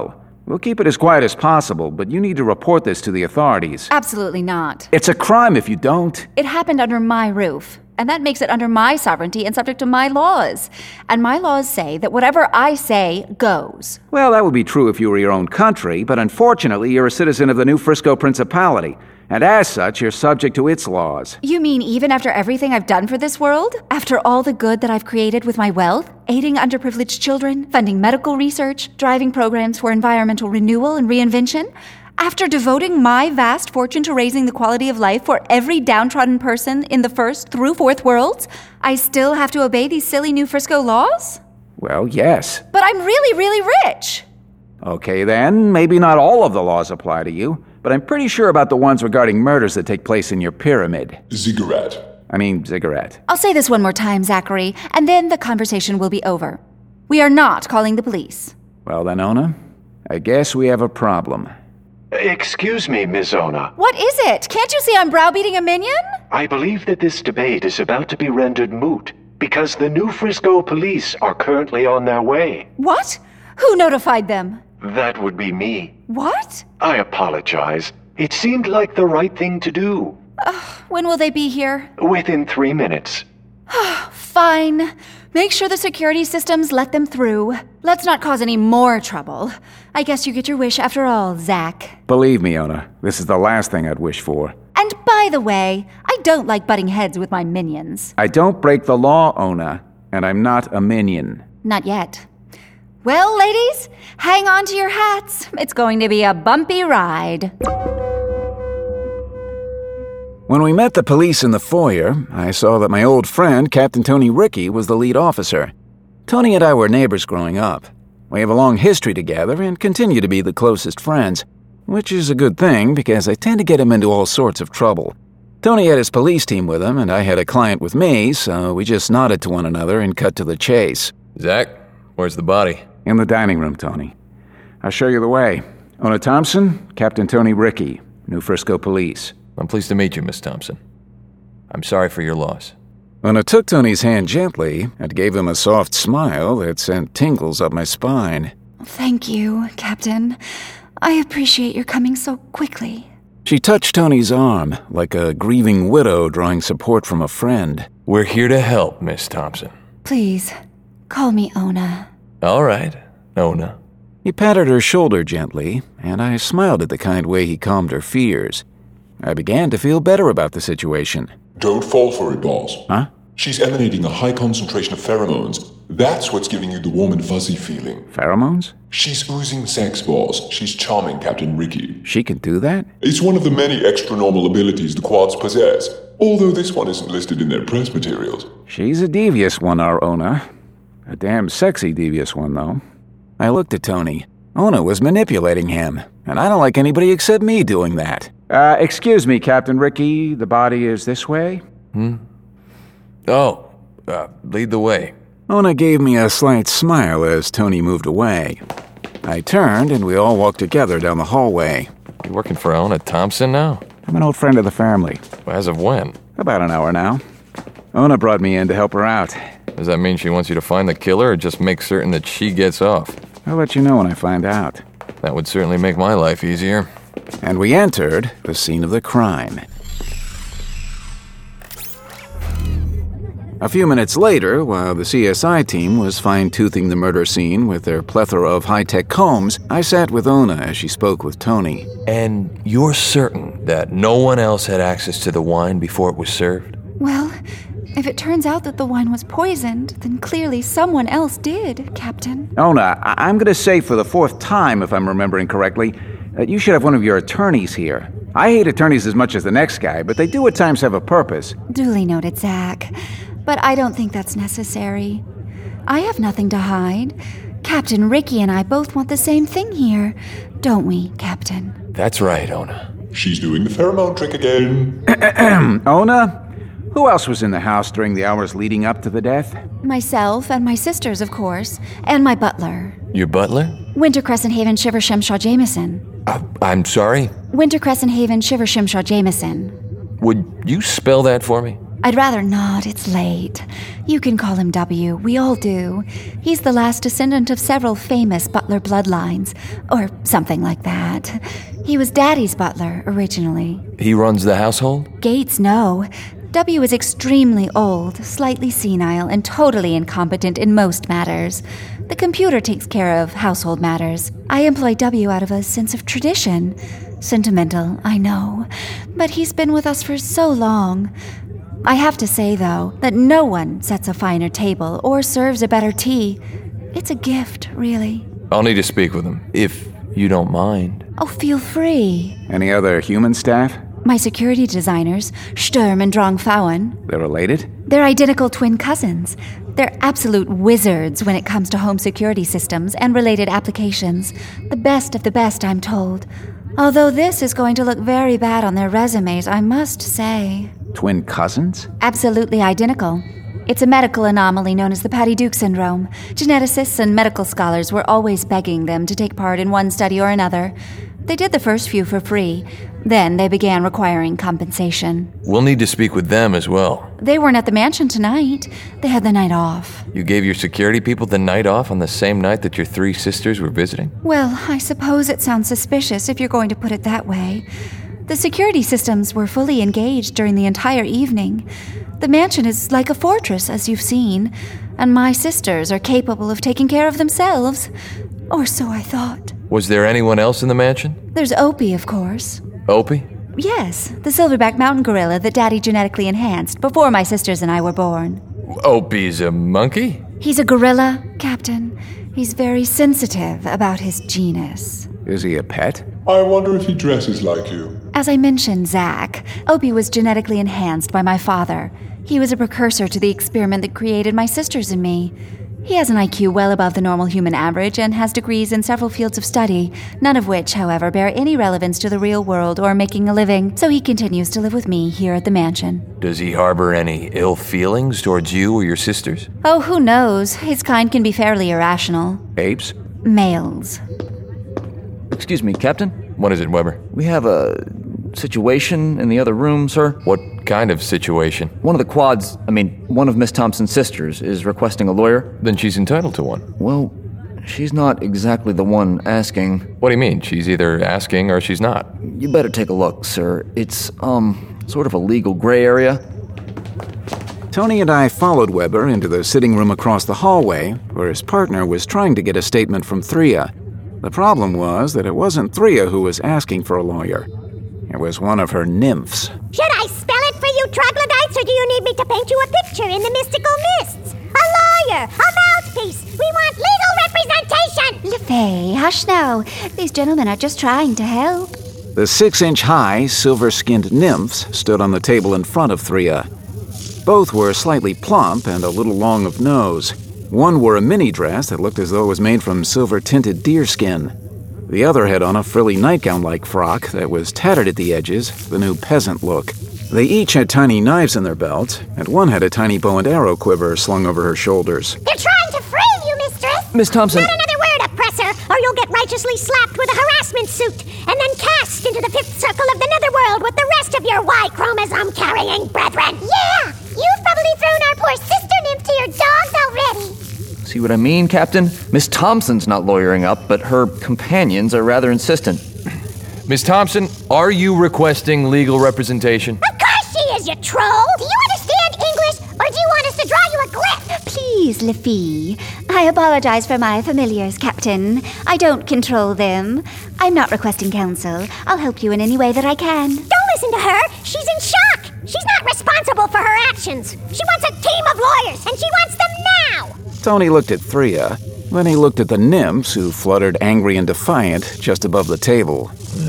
We'll keep it as quiet as possible, but you need to report this to the authorities. Absolutely not. It's a crime if you don't. It happened under my roof, and that makes it under my sovereignty and subject to my laws. And my laws say that whatever I say goes. Well, that would be true if you were your own country, but unfortunately you're a citizen of the New Frisco Principality, and as such, you're subject to its laws. You mean even after everything I've done for this world? After all the good that I've created with my wealth? Aiding underprivileged children, funding medical research, driving programs for environmental renewal and reinvention? After devoting my vast fortune to raising the quality of life for every downtrodden person in the first through fourth worlds, I still have to obey these silly New Frisco laws? Well, yes. But I'm really, really rich! Okay then, maybe not all of the laws apply to you, but I'm pretty sure about the ones regarding murders that take place in your pyramid. Ziggurat. I mean, ziggurat. I'll say this one more time, Zachary, and then the conversation will be over. We are not calling the police. Well then, Ona, I guess we have a problem. Excuse me, Miss Ona. What is it? Can't you see I'm browbeating a minion? I believe that this debate is about to be rendered moot, because the New Frisco police are currently on their way. What? Who notified them? That would be me. What? I apologize. It seemed like the right thing to do. Uh, when will they be here? Within three minutes. Fine. Make sure the security systems let them through. Let's not cause any more trouble. I guess you get your wish after all, Zach. Believe me, Ona, this is the last thing I'd wish for. And by the way, I don't like butting heads with my minions. I don't break the law, Ona, and I'm not a minion. Not yet. Well, ladies, hang on to your hats. It's going to be a bumpy ride. When we met the police in the foyer, I saw that my old friend, Captain Tony Ricky, was the lead officer. Tony and I were neighbors growing up. We have a long history together and continue to be the closest friends, which is a good thing because I tend to get him into all sorts of trouble. Tony had his police team with him, and I had a client with me, so we just nodded to one another and cut to the chase. Zach, where's the body? In the dining room, Tony. I'll show you the way. Ona Thompson, Captain Tony Ricky, New Frisco Police. I'm pleased to meet you, Miss Thompson. I'm sorry for your loss. Ona took Tony's hand gently and gave him a soft smile that sent tingles up my spine. Thank you, Captain. I appreciate your coming so quickly. She touched Tony's arm, like a grieving widow drawing support from a friend. We're here to help, Miss Thompson. Please, call me Ona. All right, Ona. He patted her shoulder gently, and I smiled at the kind way he calmed her fears. I began to feel better about the situation. Don't fall for it, boss. Huh? She's emanating a high concentration of pheromones. That's what's giving you the warm and fuzzy feeling. Pheromones? She's oozing sex, boss. She's charming, Captain Ricky. She can do that? It's one of the many extra-normal abilities the quads possess, although this one isn't listed in their press materials. She's a devious one, our Ona. A damn sexy devious one, though. I looked at Tony. Ona was manipulating him, and I don't like anybody except me doing that. Uh, excuse me, Captain Ricky. The body is this way? Hmm? Oh, uh, lead the way. Ona gave me a slight smile as Tony moved away. I turned, and we all walked together down the hallway. You working for Ona Thompson now? I'm an old friend of the family. As of when? About an hour now. Ona brought me in to help her out. Does that mean she wants you to find the killer or just make certain that she gets off? I'll let you know when I find out. That would certainly make my life easier. And we entered the scene of the crime. A few minutes later, while the C S I team was fine-toothing the murder scene with their plethora of high-tech combs, I sat with Ona as she spoke with Tony. And you're certain that no one else had access to the wine before it was served? Well, if it turns out that the wine was poisoned, then clearly someone else did, Captain. Ona, I- I'm going to say for the fourth time, if I'm remembering correctly, that you should have one of your attorneys here. I hate attorneys as much as the next guy, but they do at times have a purpose. Duly noted, Zach. But I don't think that's necessary. I have nothing to hide. Captain Ricky and I both want the same thing here, don't we, Captain? That's right, Ona. She's doing the pheromone trick again. Ona? Who else was in the house during the hours leading up to the death? Myself and my sisters, of course, and my butler. Your butler? Winter Crescent Haven Shiver Shimshaw Jameson. Uh, I'm sorry? Winter Crescent Haven Shiver Shimshaw Jameson. Would you spell that for me? I'd rather not, it's late. You can call him W, we all do. He's the last descendant of several famous butler bloodlines, or something like that. He was Daddy's butler, originally. He runs the household? Gates, no. W is extremely old, slightly senile, and totally incompetent in most matters. The computer takes care of household matters. I employ W out of a sense of tradition. Sentimental, I know, but he's been with us for so long. I have to say, though, that no one sets a finer table or serves a better tea. It's a gift, really. I'll need to speak with him, if you don't mind. Oh, feel free. Any other human staff? My security designers, Sturm and Drong Phauen. They're related? They're identical twin cousins. They're absolute wizards when it comes to home security systems and related applications. The best of the best, I'm told. Although this is going to look very bad on their resumes, I must say. Twin cousins? Absolutely identical. It's a medical anomaly known as the Patty Duke syndrome. Geneticists and medical scholars were always begging them to take part in one study or another. They did the first few for free. Then they began requiring compensation. We'll need to speak with them as well. They weren't at the mansion tonight. They had the night off. You gave your security people the night off on the same night that your three sisters were visiting? Well, I suppose it sounds suspicious if you're going to put it that way. The security systems were fully engaged during the entire evening. The mansion is like a fortress, as you've seen, and my sisters are capable of taking care of themselves. Or so I thought. Was there anyone else in the mansion? There's Opie, of course. Opie? Yes, the silverback mountain gorilla that Daddy genetically enhanced before my sisters and I were born. Opie's a monkey? He's a gorilla, Captain. He's very sensitive about his genus. Is he a pet? I wonder if he dresses like you. As I mentioned, Zach, Opie was genetically enhanced by my father. He was a precursor to the experiment that created my sisters and me. He has an I Q well above the normal human average and has degrees in several fields of study, none of which, however, bear any relevance to the real world or making a living, so he continues to live with me here at the mansion. Does he harbor any ill feelings towards you or your sisters? Oh, who knows? His kind can be fairly irrational. Apes? Males. Excuse me, Captain? What is it, Weber? We have a situation in the other room, sir. What kind of situation? One of the quads, I mean, one of Miss Thompson's sisters is requesting a lawyer. Then she's entitled to one. Well, she's not exactly the one asking. What do you mean? She's either asking or she's not. You better take a look, sir. It's, um, sort of a legal gray area. Tony and I followed Weber into the sitting room across the hallway, where his partner was trying to get a statement from Thria. The problem was that it wasn't Thria who was asking for a lawyer. It was one of her nymphs. Should I spell it for you troglodytes, or do you need me to paint you a picture in the mystical mists? A lawyer! A mouthpiece! We want legal representation! LeFay, hush now. These gentlemen are just trying to help. The six-inch-high, silver-skinned nymphs stood on the table in front of Thria. Both were slightly plump and a little long of nose. One wore a mini dress that looked as though it was made from silver-tinted deerskin. The other had on a frilly nightgown-like frock that was tattered at the edges, the new peasant look. They each had tiny knives in their belts, and one had a tiny bow and arrow quiver slung over her shoulders. They're trying to frame you, mistress! Miss Thompson! Not another word, oppressor, or you'll get righteously slapped with a harassment suit, and then cast into the fifth circle of the netherworld with the rest of your Y-chromosome-carrying brethren! Yeah! You've probably thrown our poor sister nymph to your dogs already! See what I mean, Captain? Miss Thompson's not lawyering up, but her companions are rather insistent. Miss Thompson, are you requesting legal representation? Of course she is, you troll! Do you understand English, or do you want us to draw you a glyph? Please, LeFay. I apologize for my familiars, Captain. I don't control them. I'm not requesting counsel. I'll help you in any way that I can. Don't listen to her! She's in shock! She's not responsible for her actions! She wants a team of lawyers, and she wants them now! Tony looked at Thria, then he looked at the nymphs who fluttered angry and defiant just above the table.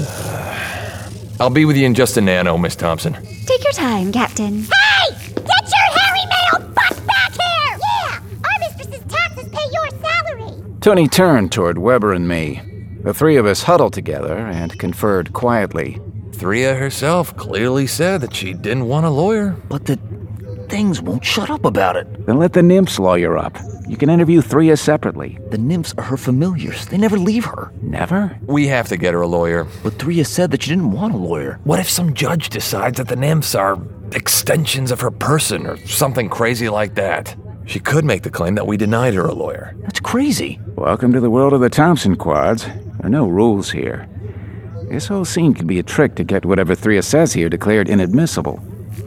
I'll be with you in just a nano, Miss Thompson. Take your time, Captain. Hey! Get your hairy male butt back here! Yeah! Our mistress's taxes pay your salary! Tony turned toward Weber and me. The three of us huddled together and conferred quietly. Thria herself clearly said that she didn't want a lawyer. But the things won't shut up about it. Then let the nymphs lawyer up. You can interview Thria separately. The nymphs are her familiars. They never leave her. Never? We have to get her a lawyer. But Thria said that she didn't want a lawyer. What if some judge decides that the nymphs are extensions of her person or something crazy like that. She could make the claim that we denied her a lawyer. That's crazy. Welcome to the world of the Thompson quads. There are no rules here. This whole scene could be a trick to get whatever Threa says here declared inadmissible.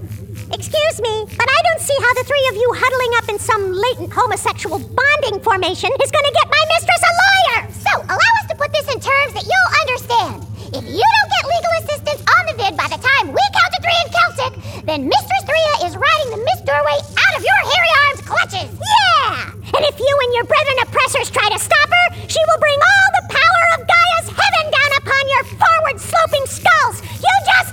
Excuse me, but I don't see how the three of you huddling up in some latent homosexual bonding formation is going to get my mistress a lawyer! So, allow us to put this in terms that you'll understand. If you don't get legal assistance on the vid by the time we count to three in Celtic, then Mistress Threa is riding the Miss Doorway out of your hairy arms' clutches! Yeah! And if you and your brethren oppressors try to stop her, she will bring all the power of Gaia's heaven down upon your forward-sloping skulls! You just...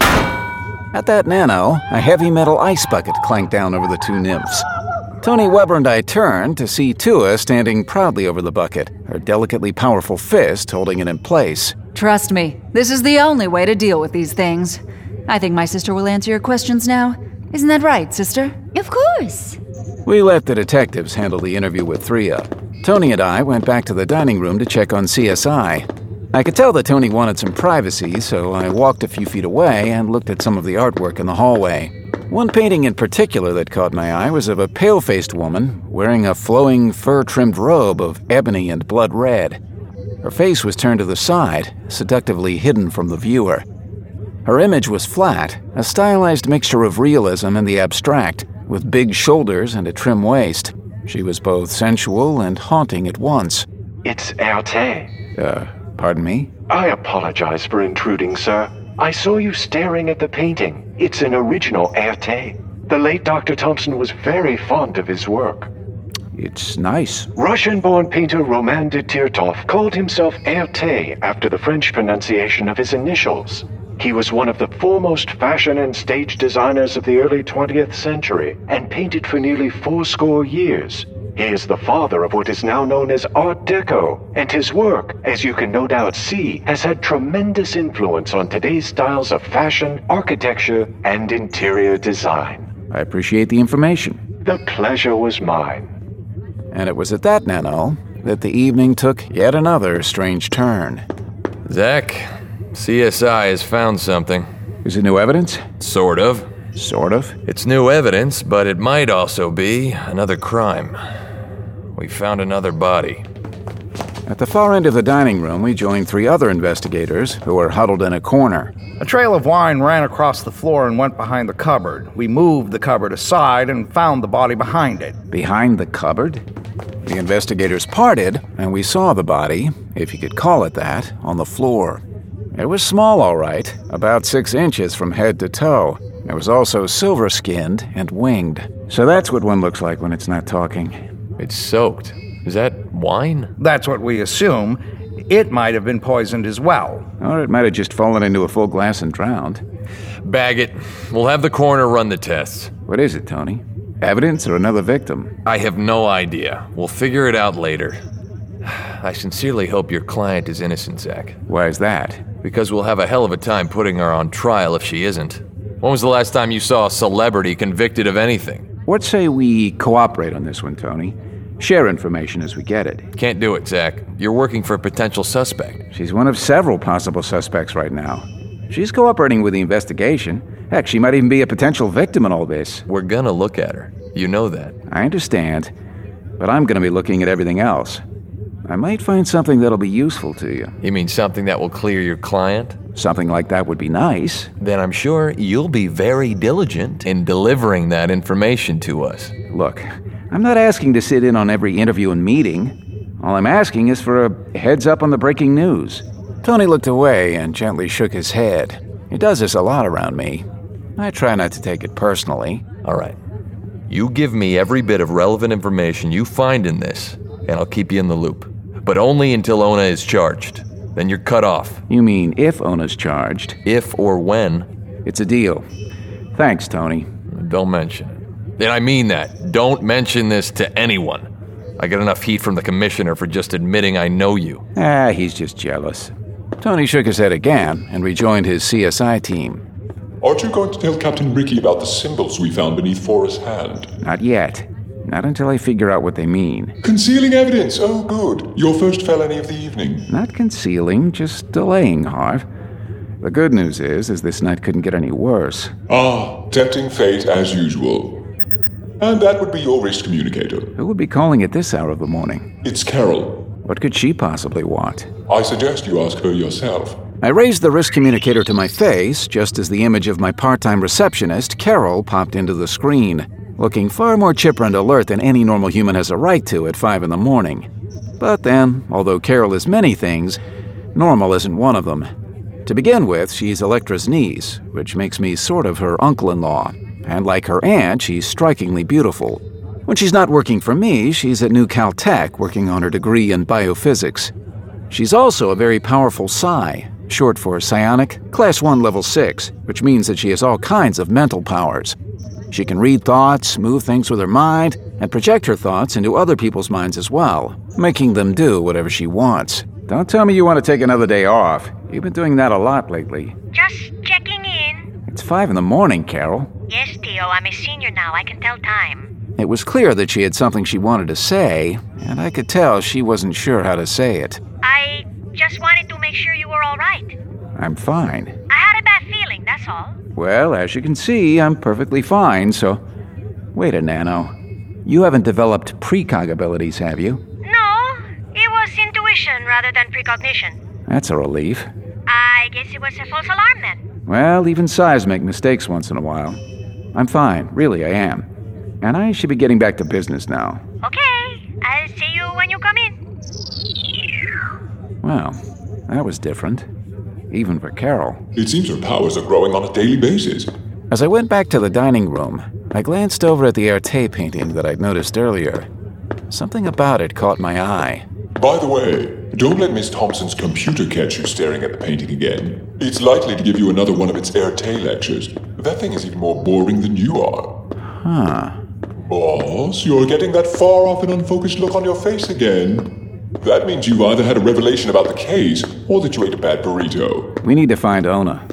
At that nano, a heavy metal ice bucket clanked down over the two nymphs. Tony Weber and I turned to see Tua standing proudly over the bucket, her delicately powerful fist holding it in place. Trust me, this is the only way to deal with these things. I think my sister will answer your questions now. Isn't that right, sister? Of course. We let the detectives handle the interview with Threa. Tony and I went back to the dining room to check on C S I. I could tell that Tony wanted some privacy, so I walked a few feet away and looked at some of the artwork in the hallway. One painting in particular that caught my eye was of a pale-faced woman wearing a flowing, fur-trimmed robe of ebony and blood red. Her face was turned to the side, seductively hidden from the viewer. Her image was flat, a stylized mixture of realism and the abstract, with big shoulders and a trim waist. She was both sensual and haunting at once. It's Erte. Uh, pardon me? I apologize for intruding, sir. I saw you staring at the painting. It's an original Erte. The late Doctor Thompson was very fond of his work. It's nice. Russian-born painter Roman de Tirtov called himself Erte after the French pronunciation of his initials. He was one of the foremost fashion and stage designers of the early twentieth century and painted for nearly fourscore years. He is the father of what is now known as Art Deco, and his work, as you can no doubt see, has had tremendous influence on today's styles of fashion, architecture, and interior design. I appreciate the information. The pleasure was mine. And it was at that nano that the evening took yet another strange turn. Zach, C S I has found something. Is it new evidence? Sort of. Sort of? It's new evidence, but it might also be another crime. We found another body. At the far end of the dining room, we joined three other investigators who were huddled in a corner. A trail of wine ran across the floor and went behind the cupboard. We moved the cupboard aside and found the body behind it. Behind the cupboard? The investigators parted, and we saw the body, if you could call it that, on the floor. It was small, all right, about six inches from head to toe. It was also silver-skinned and winged. So that's what one looks like when it's not talking. It's soaked. Is that wine? That's what we assume. It might have been poisoned as well. Or it might have just fallen into a full glass and drowned. Bag it. We'll have the coroner run the tests. What is it, Tony? Evidence or another victim? I have no idea. We'll figure it out later. I sincerely hope your client is innocent, Zach. Why is that? Because we'll have a hell of a time putting her on trial if she isn't. When was the last time you saw a celebrity convicted of anything? What say we cooperate on this one, Tony? Share information as we get it. Can't do it, Zach. You're working for a potential suspect. She's one of several possible suspects right now. She's cooperating with the investigation. Heck, she might even be a potential victim in all this. We're gonna look at her. You know that. I understand, but I'm gonna be looking at everything else. I might find something that'll be useful to you. You mean something that will clear your client? Something like that would be nice. Then I'm sure you'll be very diligent in delivering that information to us. Look, I'm not asking to sit in on every interview and meeting. All I'm asking is for a heads up on the breaking news. Tony looked away and gently shook his head. He does this a lot around me. I try not to take it personally. All right. You give me every bit of relevant information you find in this, and I'll keep you in the loop. But only until Ona is charged. Then you're cut off. You mean if Ona's charged? If or when. It's a deal. Thanks, Tony. Don't mention it. And I mean that. Don't mention this to anyone. I get enough heat from the commissioner for just admitting I know you. Ah, he's just jealous. Tony shook his head again and rejoined his C S I team. Aren't you going to tell Captain Ricky about the symbols we found beneath Forrest's hand? Not yet. Not until I figure out what they mean. Concealing evidence! Oh, good. Your first felony of the evening. Not concealing, just delaying, Harv. The good news is, is this night couldn't get any worse. Ah, tempting fate as usual. And that would be your wrist communicator. Who would be calling at this hour of the morning? It's Carol. What could she possibly want? I suggest you ask her yourself. I raised the wrist communicator to my face just as the image of my part-time receptionist, Carol, popped into the screen, looking far more chipper and alert than any normal human has a right to at five in the morning. But then, although Carol is many things, normal isn't one of them. To begin with, she's Electra's niece, which makes me sort of her uncle-in-law. And like her aunt, she's strikingly beautiful. When she's not working for me, she's at New Caltech working on her degree in biophysics. She's also a very powerful psi, short for psionic, class one level six, which means that she has all kinds of mental powers. She can read thoughts, move things with her mind, and project her thoughts into other people's minds as well, making them do whatever she wants. Don't tell me you want to take another day off. You've been doing that a lot lately. Just checking in. It's five in the morning, Carol. Yes, Theo, I'm a senior now. I can tell time. It was clear that she had something she wanted to say, and I could tell she wasn't sure how to say it. I just wanted to make sure you were all right. I'm fine. I had a bad feeling, that's all. Well, as you can see, I'm perfectly fine, so... Wait a nano. You haven't developed precog abilities, have you? No, it was intuition rather than precognition. That's a relief. I guess it was a false alarm then. Well, even psis make mistakes once in a while. I'm fine, really, I am. And I should be getting back to business now. Okay, I'll see you when you come in. Well, that was different. Even for Carol. It seems her powers are growing on a daily basis. As I went back to the dining room, I glanced over at the Erte painting that I'd noticed earlier. Something about it caught my eye. By the way, don't let Miss Thompson's computer catch you staring at the painting again. It's likely to give you another one of its Erte lectures. That thing is even more boring than you are. Huh. Boss, you're getting that far-off and unfocused look on your face again. That means you've either had a revelation about the case, or that you ate a bad burrito. We need to find Ona.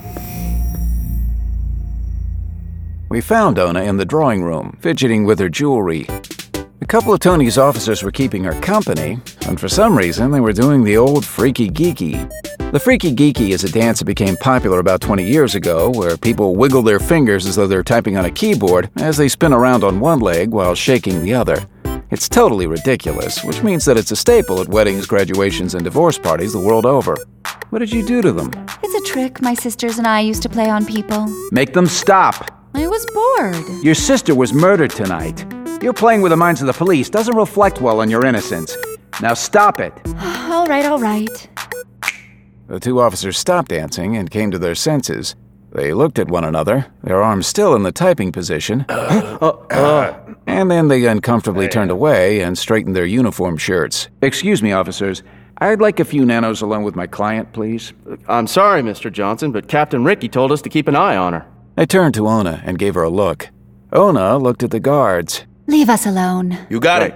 We found Ona in the drawing room, fidgeting with her jewelry. A couple of Tony's officers were keeping her company, and for some reason they were doing the old freaky geeky. The freaky geeky is a dance that became popular about twenty years ago, where people wiggle their fingers as though they're typing on a keyboard as they spin around on one leg while shaking the other. It's totally ridiculous, which means that it's a staple at weddings, graduations, and divorce parties the world over. What did you do to them? It's a trick my sisters and I used to play on people. Make them stop! I was bored. Your sister was murdered tonight. You're playing with the minds of the police doesn't reflect well on your innocence. Now stop it! All right, all right. The two officers stopped dancing and came to their senses. They looked at one another, their arms still in the typing position, uh, uh, and then they uncomfortably turned away and straightened their uniform shirts. Excuse me, officers. I'd like a few nanos alone with my client, please. I'm sorry, Mister Johnson, but Captain Ricky told us to keep an eye on her. I turned to Ona and gave her a look. Ona looked at the guards. Leave us alone. You got right. it.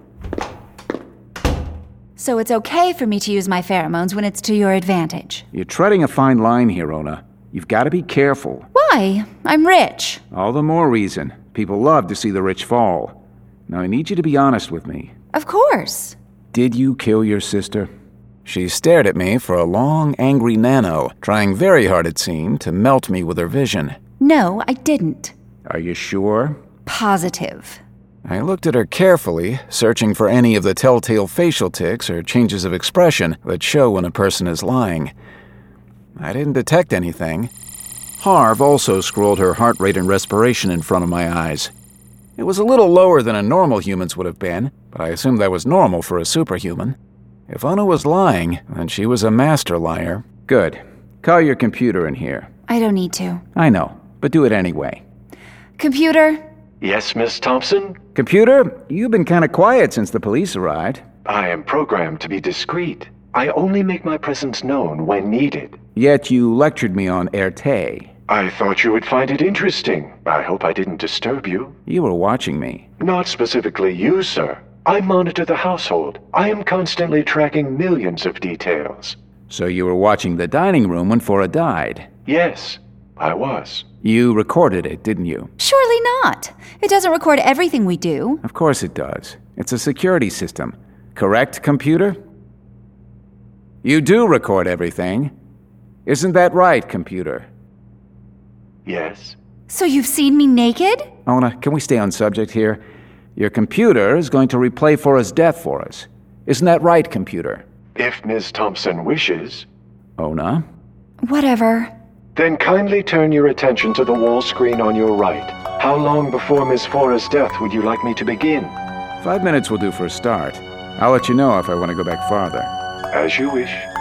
So it's okay for me to use my pheromones when it's to your advantage. You're treading a fine line here, Ona. You've got to be careful. Why? I'm rich. All the more reason. People love to see the rich fall. Now I need you to be honest with me. Of course. Did you kill your sister? She stared at me for a long, angry nano, trying very hard, it seemed, to melt me with her vision. No, I didn't. Are you sure? Positive. I looked at her carefully, searching for any of the telltale facial tics or changes of expression that show when a person is lying. I didn't detect anything. Harv also scrolled her heart rate and respiration in front of my eyes. It was a little lower than a normal human's would have been, but I assumed that was normal for a superhuman. If Ona was lying, then she was a master liar. Good. Call your computer in here. I don't need to. I know, but do it anyway. Computer? Yes, Miss Thompson? Computer, you've been kind of quiet since the police arrived. I am programmed to be discreet. I only make my presence known when needed. Yet you lectured me on Erte. I thought you would find it interesting. I hope I didn't disturb you. You were watching me. Not specifically you, sir. I monitor the household. I am constantly tracking millions of details. So you were watching the dining room when Fora died? Yes, I was. You recorded it, didn't you? Surely not. It doesn't record everything we do. Of course it does. It's a security system. Correct, computer? You do record everything. Isn't that right, computer? Yes. So you've seen me naked? Ona, can we stay on subject here? Your computer is going to replay Fora's death for us. Isn't that right, computer? If Miz Thompson wishes. Ona? Whatever. Then kindly turn your attention to the wall screen on your right. How long before Miss Fora's death would you like me to begin? Five minutes will do for a start. I'll let you know if I want to go back farther. As you wish.